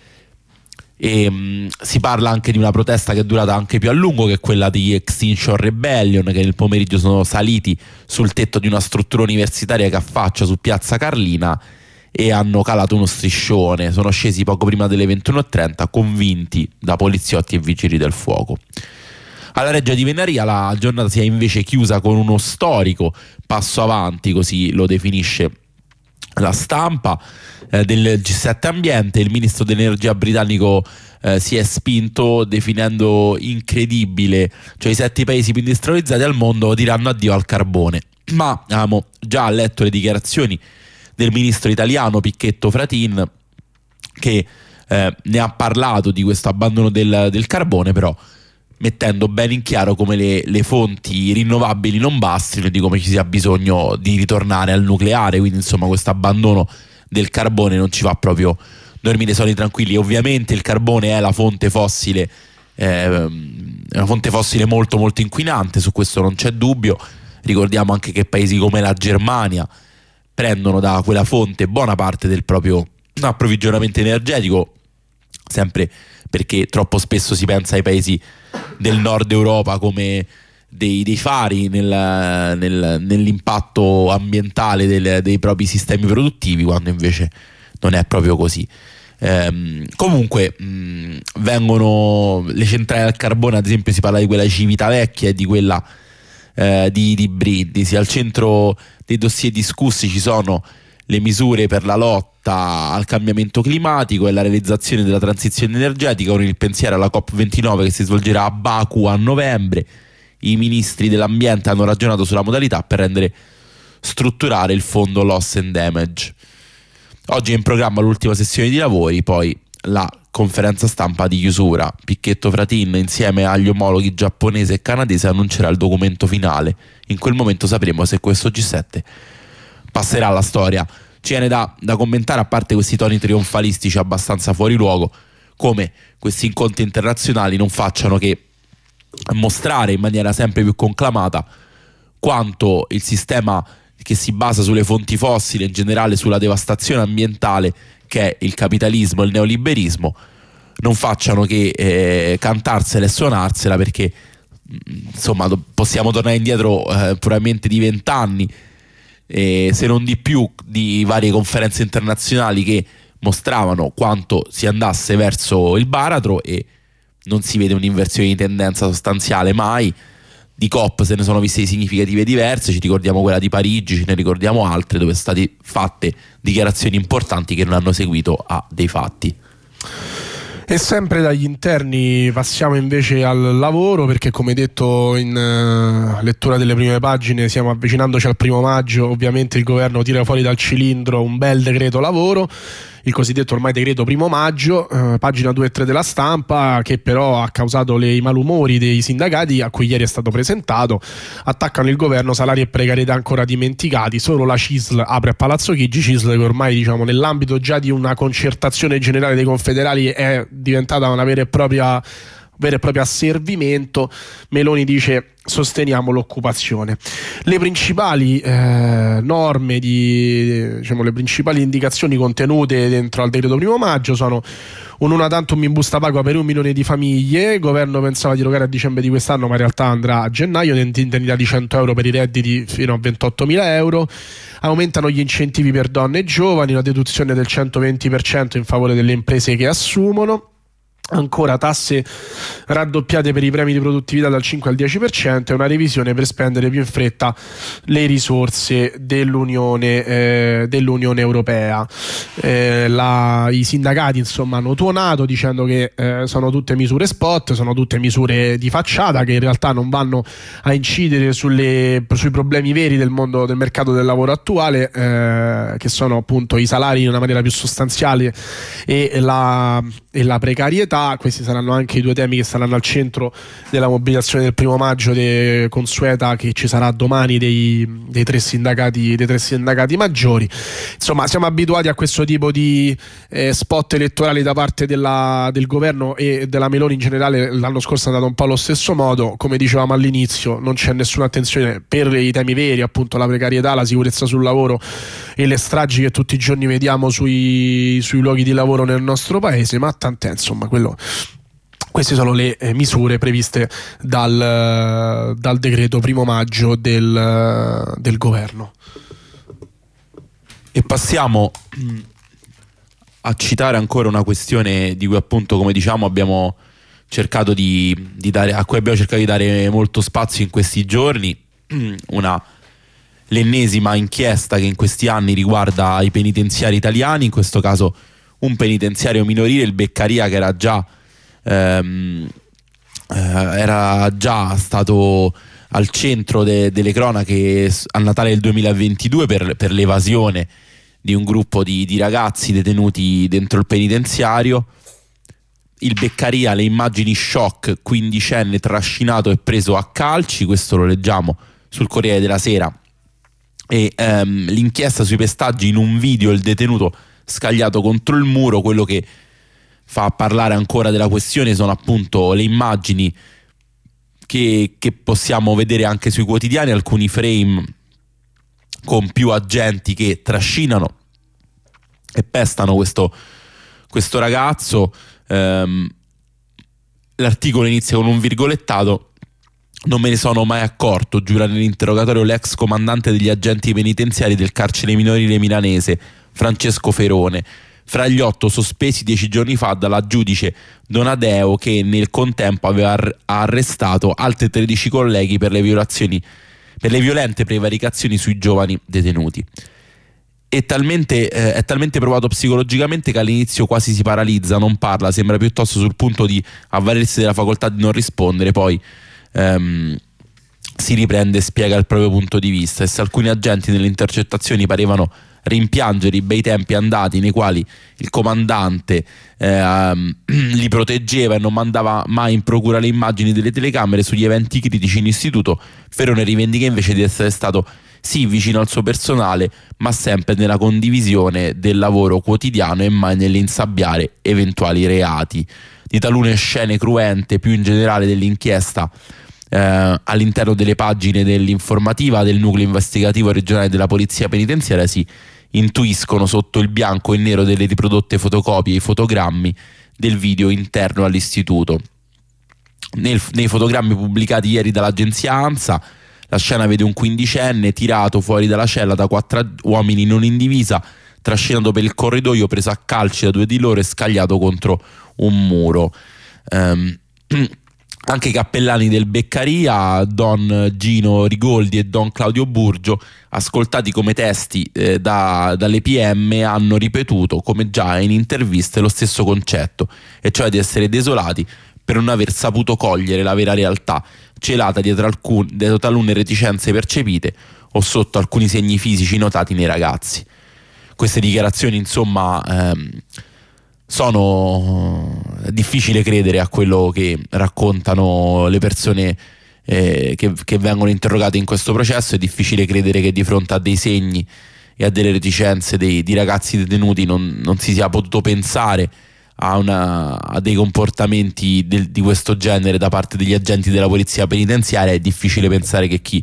E si parla anche di una protesta che è durata anche più a lungo, che è quella di Extinction Rebellion, che nel pomeriggio sono saliti sul tetto di una struttura universitaria che affaccia su Piazza Carlina e hanno calato uno striscione. Sono scesi poco prima delle 21:30, convinti da poliziotti e vigili del fuoco. Alla Reggia di Venaria la giornata si è invece chiusa con uno storico passo avanti, così lo definisce la Stampa, del G7 Ambiente. Il ministro dell'energia britannico si è spinto definendo incredibile, cioè i 7 paesi più industrializzati al mondo diranno addio al carbone. Ma abbiamo già letto le dichiarazioni del ministro italiano Picchetto Fratin, che ne ha parlato di questo abbandono del carbone, però mettendo bene in chiaro come le fonti rinnovabili non bastino e di come ci sia bisogno di ritornare al nucleare. Quindi insomma questo abbandono del carbone non ci fa proprio dormire sonni tranquilli. Ovviamente il carbone è la fonte fossile, una fonte fossile molto molto inquinante, su questo non c'è dubbio. Ricordiamo anche che paesi come la Germania prendono da quella fonte buona parte del proprio approvvigionamento energetico, sempre perché troppo spesso si pensa ai paesi del nord Europa come dei fari nell'impatto ambientale dei propri sistemi produttivi, quando invece non è proprio così. Comunque vengono le centrali al carbone, ad esempio si parla di quella di Civitavecchia e di quella di Brindisi. Al centro dei dossier discussi ci sono le misure per la lotta al cambiamento climatico e la realizzazione della transizione energetica, con il pensiero alla COP29 che si svolgerà a Baku a novembre. I ministri dell'ambiente hanno ragionato sulla modalità per rendere strutturare il fondo Loss and Damage. Oggi è in programma l'ultima sessione di lavori, poi la conferenza stampa di chiusura. Picchetto Fratin, insieme agli omologhi giapponese e canadese, annuncerà il documento finale. In quel momento sapremo se questo G7 passerà alla storia. Ci viene da commentare, a parte questi toni trionfalistici abbastanza fuori luogo, come questi incontri internazionali non facciano che mostrare in maniera sempre più conclamata quanto il sistema che si basa sulle fonti fossili, in generale sulla devastazione ambientale che è il capitalismo e il neoliberismo, non facciano che cantarsela e suonarsela, perché insomma possiamo tornare indietro probabilmente di 20 anni, se non di più, di varie conferenze internazionali che mostravano quanto si andasse verso il baratro e non si vede un'inversione di tendenza sostanziale mai. Di COP se ne sono viste di significative diverse, ci ricordiamo quella di Parigi, ce ne ricordiamo altre dove sono state fatte dichiarazioni importanti che non hanno seguito a dei fatti. E sempre dagli interni passiamo invece al lavoro, perché come detto in lettura delle prime pagine stiamo avvicinandoci al 1° maggio. Ovviamente il governo tira fuori dal cilindro un bel decreto lavoro, il cosiddetto ormai decreto 1° maggio, pagina 2 e 3 della Stampa, che però ha causato i malumori dei sindacati a cui ieri è stato presentato. Attaccano il governo, salari e precarietà ancora dimenticati, solo la CISL apre a Palazzo Chigi, CISL che ormai nell'ambito già di una concertazione generale dei confederali è diventata una vera e propria asservimento. Meloni dice: sosteniamo l'occupazione. Le principali norme le principali indicazioni contenute dentro al decreto 1° maggio sono un una tantum in busta paga per 1 milione di famiglie. Il governo pensava di erogare a dicembre di quest'anno, ma in realtà andrà a gennaio, indennità di 100 euro per i redditi fino a 28.000 euro. Aumentano gli incentivi per donne e giovani, una deduzione del 120% in favore delle imprese che assumono. Ancora tasse raddoppiate per i premi di produttività dal 5 al 10% e una revisione per spendere più in fretta le risorse dell'Unione Europea. I sindacati hanno tuonato dicendo che sono tutte misure spot, sono tutte misure di facciata che in realtà non vanno a incidere sui problemi veri del mondo del mercato del lavoro attuale, che sono appunto i salari in una maniera più sostanziale e la precarietà. Questi saranno anche i 2 temi che saranno al centro della mobilitazione del 1° maggio consueta che ci sarà domani dei 3 sindacati maggiori. Insomma, siamo abituati a questo tipo di spot elettorali da parte del governo e della Meloni in generale. L'anno scorso è andato un po' allo stesso modo. Come dicevamo all'inizio, non c'è nessuna attenzione per i temi veri, appunto la precarietà, la sicurezza sul lavoro e le stragi che tutti i giorni vediamo sui luoghi di lavoro nel nostro paese, ma tant'è, insomma, queste sono le misure previste dal decreto 1° maggio del governo. E passiamo a citare ancora una questione di cui appunto, come diciamo, abbiamo cercato di dare molto spazio in questi giorni, l'ennesima inchiesta che in questi anni riguarda i penitenziari italiani, in questo caso un penitenziario minorile, il Beccaria, che era già stato al centro delle cronache a Natale del 2022 per l'evasione di un gruppo di ragazzi detenuti dentro il penitenziario. Il Beccaria, le immagini shock, 15enne trascinato e preso a calci, questo lo leggiamo sul Corriere della Sera, e l'inchiesta sui pestaggi, in un video il detenuto scagliato contro il muro. Quello che fa parlare ancora della questione sono appunto le immagini che possiamo vedere anche sui quotidiani, alcuni frame con più agenti che trascinano e pestano questo ragazzo. L'articolo inizia con un virgolettato: non me ne sono mai accorto, giura nell'interrogatorio l'ex comandante degli agenti penitenziari del carcere minorile milanese Francesco Ferone. fra gli 8 sospesi 10 giorni fa dalla giudice Donadeo, che nel contempo aveva arrestato altri 13 colleghi per le violente prevaricazioni sui giovani detenuti. È talmente provato psicologicamente che all'inizio quasi si paralizza, non parla, sembra piuttosto sul punto di avvalersi della facoltà di non rispondere, poi si riprende e spiega il proprio punto di vista. E se alcuni agenti nelle intercettazioni parevano rimpiangere i bei tempi andati nei quali il comandante li proteggeva e non mandava mai in procura le immagini delle telecamere sugli eventi critici in istituto, Ferrone rivendica invece di essere stato sì vicino al suo personale, ma sempre nella condivisione del lavoro quotidiano e mai nell'insabbiare eventuali reati. Di talune scene cruente, più in generale dell'inchiesta, all'interno delle pagine dell'informativa del nucleo investigativo regionale della polizia penitenziaria si intuiscono sotto il bianco e il nero delle riprodotte fotocopie i fotogrammi del video interno all'istituto. Nei fotogrammi pubblicati ieri dall'agenzia ANSA, la scena vede un quindicenne tirato fuori dalla cella da 4 uomini non in divisa, trascinato per il corridoio, preso a calci da 2 di loro e scagliato contro un muro. Anche i cappellani del Beccaria, Don Gino Rigoldi e Don Claudio Burgio, ascoltati come testi dalle PM, hanno ripetuto, come già in interviste, lo stesso concetto, e cioè di essere desolati per non aver saputo cogliere la vera realtà, celata dietro talune reticenze percepite o sotto alcuni segni fisici notati nei ragazzi. Queste dichiarazioni, insomma, sono difficile credere a quello che raccontano le persone che vengono interrogate in questo processo. È difficile credere che di fronte a dei segni e a delle reticenze di ragazzi detenuti non si sia potuto pensare a dei comportamenti di questo genere da parte degli agenti della polizia penitenziaria. È difficile pensare che chi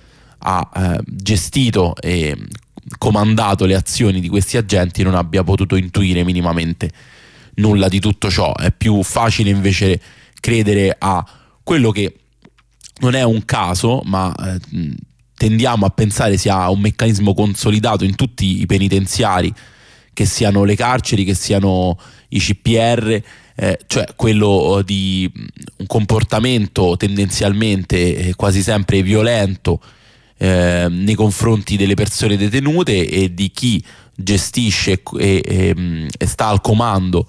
ha gestito e comandato le azioni di questi agenti non abbia potuto intuire minimamente nulla di tutto ciò. È più facile invece credere a quello che non è un caso, ma tendiamo a pensare sia un meccanismo consolidato in tutti i penitenziari, che siano le carceri, che siano i CPR, cioè quello di un comportamento tendenzialmente quasi sempre violento nei confronti delle persone detenute e di chi gestisce e sta al comando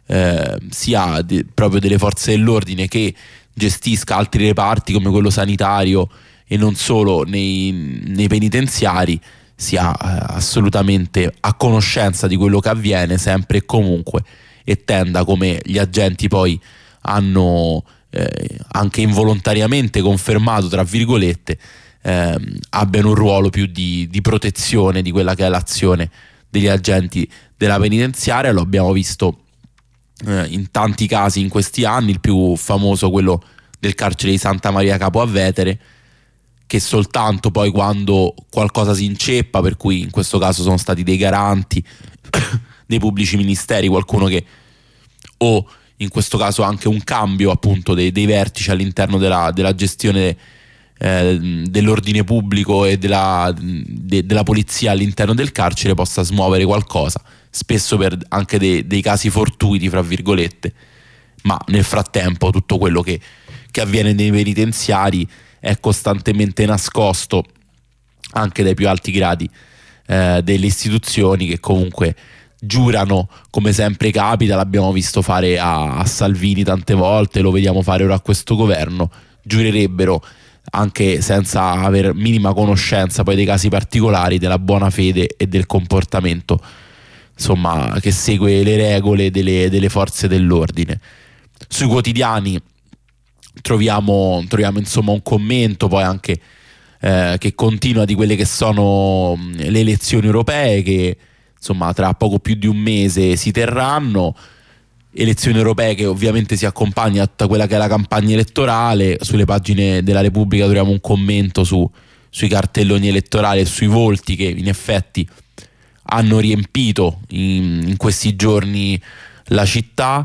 sia proprio delle forze dell'ordine che gestisca altri reparti come quello sanitario e non solo nei penitenziari, sia assolutamente a conoscenza di quello che avviene sempre e comunque, e tenda, come gli agenti poi hanno anche involontariamente confermato, tra virgolette, abbiano un ruolo più di protezione di quella che è l'azione degli agenti della penitenziaria. Lo abbiamo visto in tanti casi in questi anni, il più famoso quello del carcere di Santa Maria Capua Vetere, che soltanto poi quando qualcosa si inceppa, per cui in questo caso sono stati dei garanti, dei pubblici ministeri, qualcuno che, o in questo caso anche un cambio appunto dei vertici all'interno della gestione dell'ordine pubblico e della polizia all'interno del carcere, possa smuovere qualcosa, spesso per anche dei casi fortuiti, fra virgolette. Ma nel frattempo tutto quello che avviene nei penitenziari è costantemente nascosto anche dai più alti gradi delle istituzioni, che comunque giurano, come sempre capita, l'abbiamo visto fare a Salvini tante volte, lo vediamo fare ora a questo governo, giurerebbero anche senza aver minima conoscenza poi dei casi particolari, della buona fede e del comportamento, insomma, che segue le regole delle forze dell'ordine. Sui quotidiani troviamo insomma un commento poi anche che continua di quelle che sono le elezioni europee, che insomma tra poco più di un mese si terranno. Elezioni europee che ovviamente si accompagna a tutta quella che è la campagna elettorale. Sulle pagine della Repubblica troviamo un commento sui cartelloni elettorali e sui volti che in effetti hanno riempito in questi giorni la città,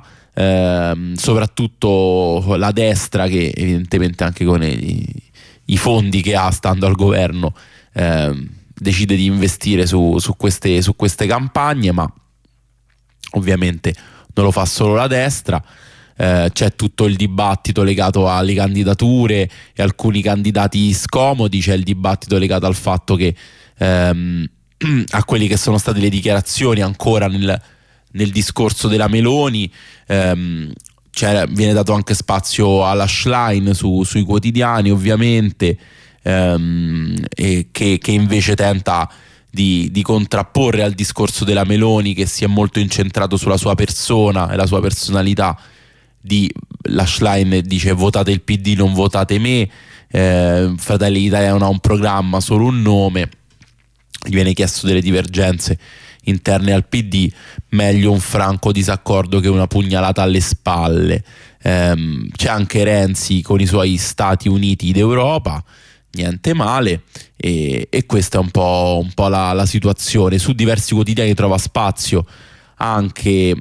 soprattutto la destra, che evidentemente anche con i fondi che ha stando al governo decide di investire su queste campagne, ma ovviamente non lo fa solo la destra. C'è tutto il dibattito legato alle candidature e alcuni candidati scomodi, c'è il dibattito legato al fatto che a quelli che sono state le dichiarazioni ancora nel discorso della Meloni, viene dato anche spazio alla Schlein sui quotidiani, ovviamente, e che invece tenta di contrapporre al discorso della Meloni, che si è molto incentrato sulla sua persona e la sua personalità. La Schlein dice: votate il PD, non votate me, Fratelli d'Italia non ha un programma, solo un nome. Gli viene chiesto delle divergenze interne al PD, meglio un franco disaccordo che una pugnalata alle spalle. C'è anche Renzi con i suoi Stati Uniti d'Europa, niente male, e questa è un po' la situazione. Su diversi quotidiani trova spazio anche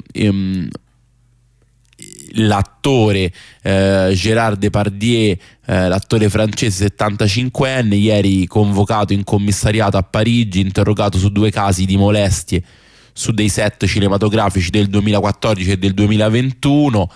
l'attore Gérard Depardieu, l'attore francese 75enne, ieri convocato in commissariato a Parigi, interrogato su 2 casi di molestie su dei set cinematografici del 2014 e del 2021.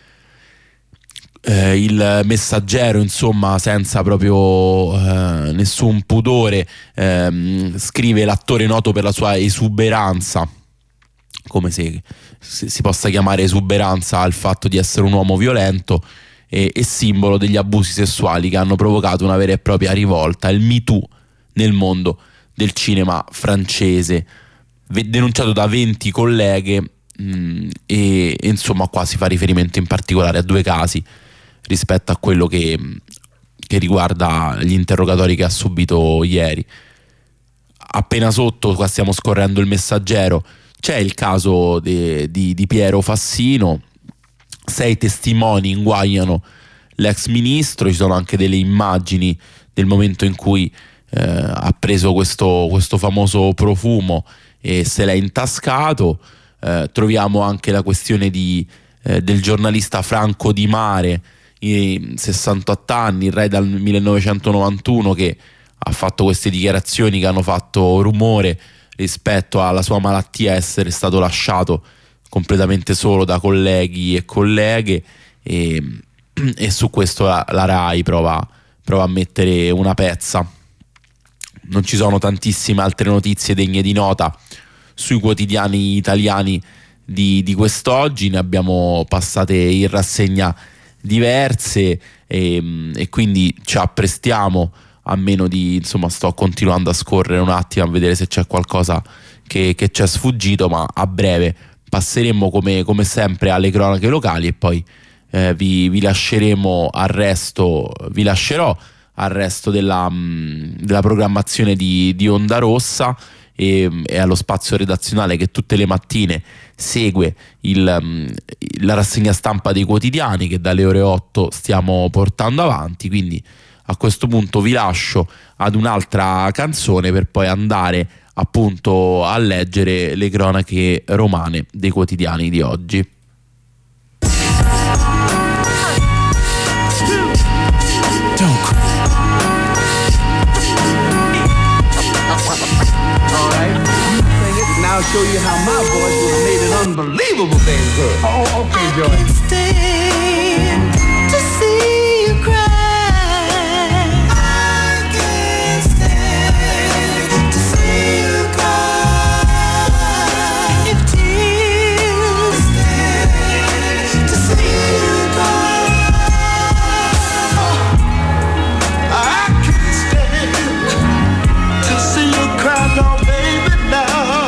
Il Messaggero, insomma, senza proprio nessun pudore, scrive: l'attore noto per la sua esuberanza, come se si possa chiamare esuberanza al fatto di essere un uomo violento, e simbolo degli abusi sessuali che hanno provocato una vera e propria rivolta, il Me Too nel mondo del cinema francese, denunciato da 20 colleghe, e insomma qua si fa riferimento in particolare a 2 casi rispetto a quello che riguarda gli interrogatori che ha subito ieri. Appena sotto, qua stiamo scorrendo il Messaggero, c'è il caso di Piero Fassino, 6 testimoni inguaiano l'ex ministro, ci sono anche delle immagini del momento in cui ha preso questo famoso profumo e se l'è intascato. Troviamo anche la questione del giornalista Franco Di Mare, 68 anni, il re dal 1991, che ha fatto queste dichiarazioni che hanno fatto rumore rispetto alla sua malattia, essere stato lasciato completamente solo da colleghi e colleghe, e su questo la Rai prova a mettere una pezza. Non ci sono tantissime altre notizie degne di nota sui quotidiani italiani di quest'oggi, ne abbiamo passate in rassegna diverse, e quindi ci apprestiamo, a meno di, insomma, sto continuando a scorrere un attimo a vedere se c'è qualcosa che ci è sfuggito, ma a breve passeremo come sempre alle cronache locali, e poi vi lascerò al resto della programmazione di Onda Rossa, e allo spazio redazionale che tutte le mattine segue la rassegna stampa dei quotidiani, che dalle ore 8 stiamo portando avanti. Quindi a questo punto vi lascio ad un'altra canzone per poi andare appunto a leggere le cronache romane dei quotidiani di oggi. I'll show you how my voice would have made an unbelievable thing good. Oh, okay, Joy. I can't stand to see you cry. I can't stand to see you cry. If tears stand to see you cry. I can't stand to see you cry, no, baby, now.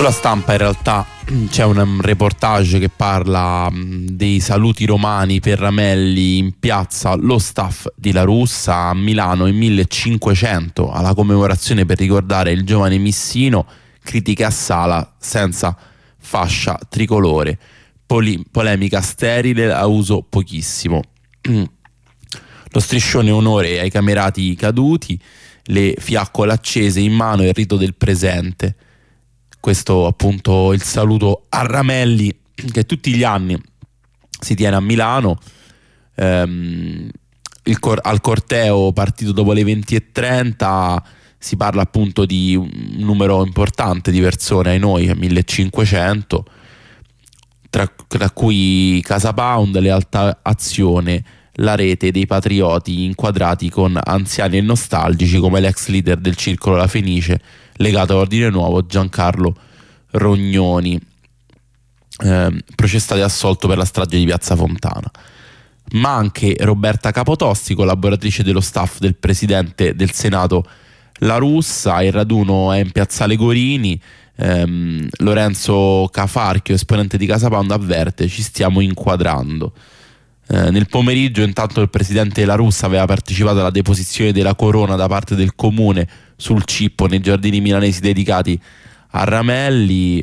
Sulla Stampa in realtà c'è un reportage che parla dei saluti romani per Ramelli in piazza lo staff di La Russa a Milano in 1500 alla commemorazione per ricordare il giovane Missino, critiche a Sala senza fascia tricolore, polemica sterile, la uso pochissimo. Lo striscione onore ai camerati caduti, le fiaccole accese in mano e il rito del presente. Questo appunto il saluto a Ramelli che tutti gli anni si tiene a Milano, al corteo partito dopo le 20:30 si parla appunto di un numero importante di persone, ai noi 1500, tra cui Casa Pound, Lealtà Azione, la rete dei patrioti inquadrati con anziani e nostalgici come l'ex leader del Circolo La Fenice legato all'Ordine Nuovo Giancarlo Rognoni, processato e assolto per la strage di Piazza Fontana, ma anche Roberta Capotosti, collaboratrice dello staff del presidente del Senato La Russa. Il raduno è in Piazzale Gorini. Lorenzo Cafarchio, esponente di Casa Pound, avverte: ci stiamo inquadrando. Nel pomeriggio intanto il presidente della Russa aveva partecipato alla deposizione della corona da parte del comune sul Cippo nei giardini milanesi dedicati a Ramelli,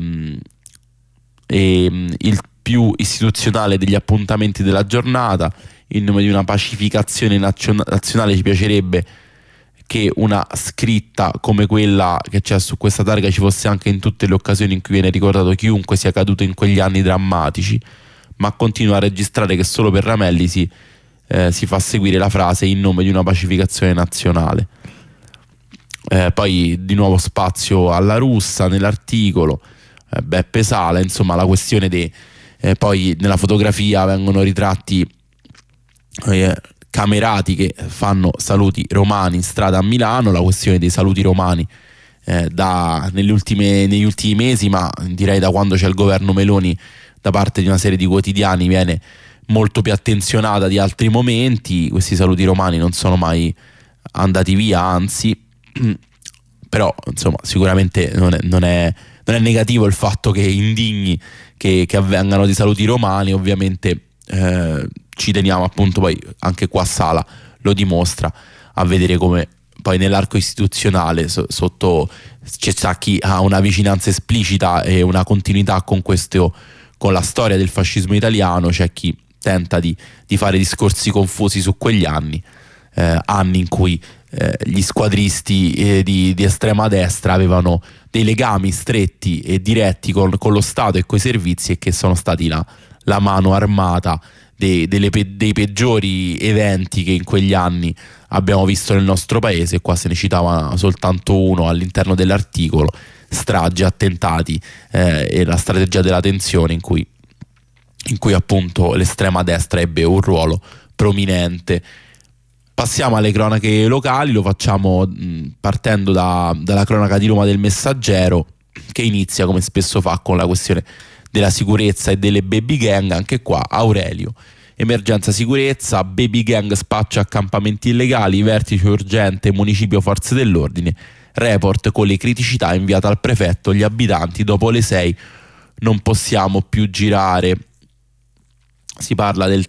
e il più istituzionale degli appuntamenti della giornata, in nome di una pacificazione nazionale, ci piacerebbe che una scritta come quella che c'è su questa targa ci fosse anche in tutte le occasioni in cui viene ricordato chiunque sia caduto in quegli anni drammatici, ma continua a registrare che solo per Ramelli si fa seguire la frase in nome di una pacificazione nazionale. Poi di nuovo spazio alla Russa nell'articolo, Beppe Sala, insomma la questione poi nella fotografia vengono ritratti camerati che fanno saluti romani in strada a Milano. La questione dei saluti romani negli ultimi mesi, ma direi da quando c'è il governo Meloni, da parte di una serie di quotidiani viene molto più attenzionata di altri momenti. Questi saluti romani non sono mai andati via, anzi, però insomma sicuramente non è negativo il fatto che indigni che avvengano dei saluti romani. Ovviamente ci teniamo, appunto, poi anche qua Sala lo dimostra, a vedere come poi nell'arco istituzionale sotto c'è chi ha una vicinanza esplicita e una continuità con la storia del fascismo italiano, c'è chi tenta di fare discorsi confusi su quegli anni in cui gli squadristi di estrema destra avevano dei legami stretti e diretti con lo Stato e coi servizi, e che sono stati la mano armata dei peggiori eventi che in quegli anni abbiamo visto nel nostro paese. Qua se ne citava soltanto uno all'interno dell'articolo: stragi, attentati e la strategia della tensione, in cui appunto l'estrema destra ebbe un ruolo prominente. Passiamo alle cronache locali, lo facciamo partendo dalla cronaca di Roma del Messaggero, che inizia come spesso fa con la questione della sicurezza e delle baby gang. Anche qua Aurelio: emergenza sicurezza, baby gang spaccia accampamenti illegali, vertice urgente municipio forze dell'ordine, report con le criticità inviata al prefetto, gli abitanti dopo le 6 non possiamo più girare. Si parla del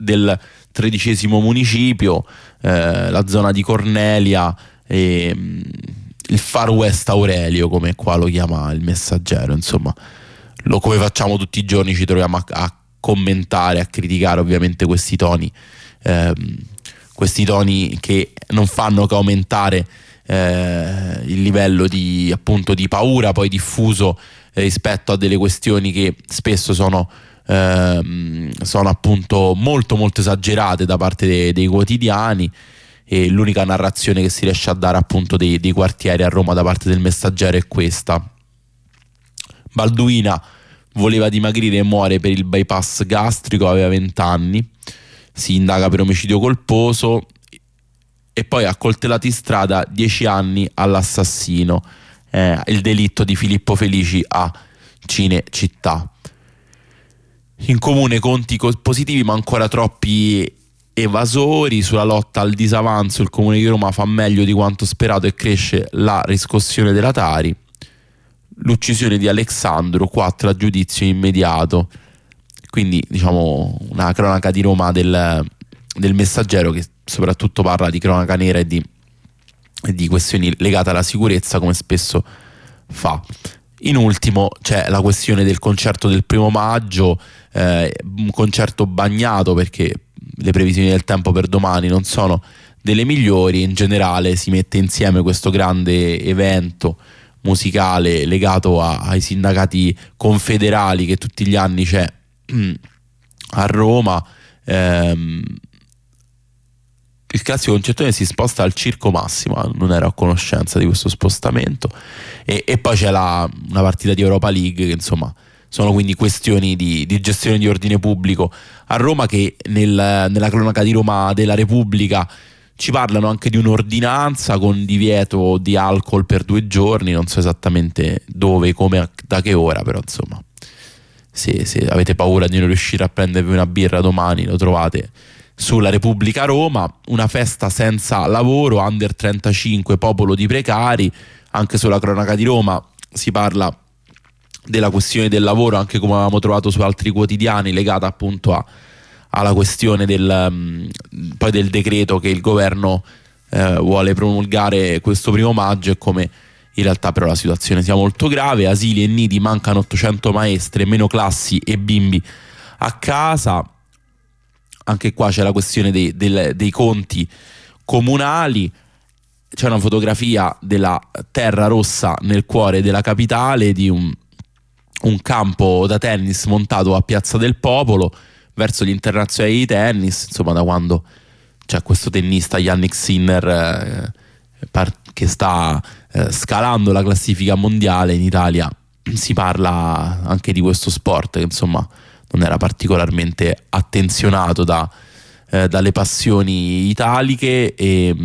13° municipio, la zona di Cornelia, e il Far West Aurelio, come qua lo chiama il Messaggero. Insomma, come facciamo tutti i giorni, ci troviamo a commentare, a criticare ovviamente questi toni che non fanno che aumentare il livello di paura poi diffuso rispetto a delle questioni che spesso sono appunto molto molto esagerate da parte dei quotidiani, e l'unica narrazione che si riesce a dare appunto dei quartieri a Roma da parte del Messaggero è questa. Balduina voleva dimagrire e muore per il bypass gastrico, aveva 20 anni, si indaga per omicidio colposo, e poi accoltellato in strada, 10 anni all'assassino, il delitto di Filippo Felici a Cinecittà. In comune conti positivi ma ancora troppi evasori. Sulla lotta al disavanzo il Comune di Roma fa meglio di quanto sperato e cresce la riscossione della Tari. l'uccisione di Alexandro, 4 a giudizio immediato. Quindi diciamo una cronaca di Roma del Messaggero, che soprattutto parla di cronaca nera e di questioni legate alla sicurezza, come spesso fa. In ultimo c'è la questione del concerto del 1° maggio, un concerto bagnato perché le previsioni del tempo per domani non sono delle migliori. In generale si mette insieme questo grande evento musicale legato ai sindacati confederali che tutti gli anni c'è a Roma. Il classico concertone si sposta al Circo Massimo, non ero a conoscenza di questo spostamento, e poi c'è una partita di Europa League, che insomma sono quindi questioni di gestione di ordine pubblico a Roma, che nella cronaca di Roma della Repubblica ci parlano anche di un'ordinanza con divieto di alcol per 2 giorni, non so esattamente dove, come, da che ora, però insomma se avete paura di non riuscire a prendervi una birra domani, lo trovate sulla Repubblica Roma. Una festa senza lavoro, under 35, popolo di precari. Anche sulla cronaca di Roma si parla della questione del lavoro, anche come avevamo trovato su altri quotidiani, legata appunto alla questione del decreto che il governo vuole promulgare questo 1° maggio, e come in realtà però la situazione sia molto grave. Asili e nidi, mancano 800 maestre, meno classi e bimbi a casa. Anche qua c'è la questione dei conti comunali. C'è una fotografia della terra rossa nel cuore della capitale, di un campo da tennis montato a Piazza del Popolo verso gli internazionali di tennis. Insomma, da quando c'è questo tennista Yannick Sinner che sta scalando la classifica mondiale, in Italia si parla anche di questo sport, che insomma non era particolarmente attenzionato dalle passioni italiche.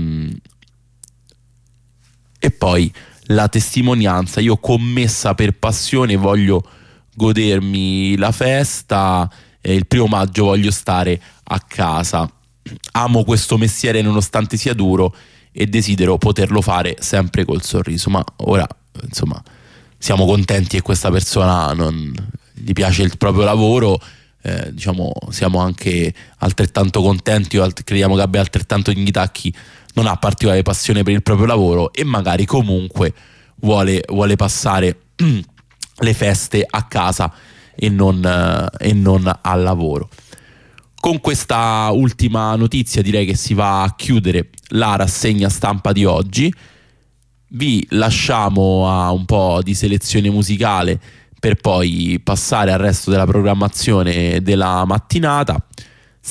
E poi la testimonianza: io commessa per passione, voglio godermi la festa, il 1° maggio voglio stare a casa, amo questo mestiere nonostante sia duro e desidero poterlo fare sempre col sorriso. Ma ora insomma siamo contenti che questa persona non gli piace il proprio lavoro, diciamo siamo anche altrettanto contenti, o crediamo che abbia altrettanto dignità chi non ha particolare passione per il proprio lavoro e magari comunque vuole passare le feste a casa e non al lavoro. Con questa ultima notizia direi che si va a chiudere la rassegna stampa di oggi. Vi lasciamo a un po' di selezione musicale per poi passare al resto della programmazione della mattinata.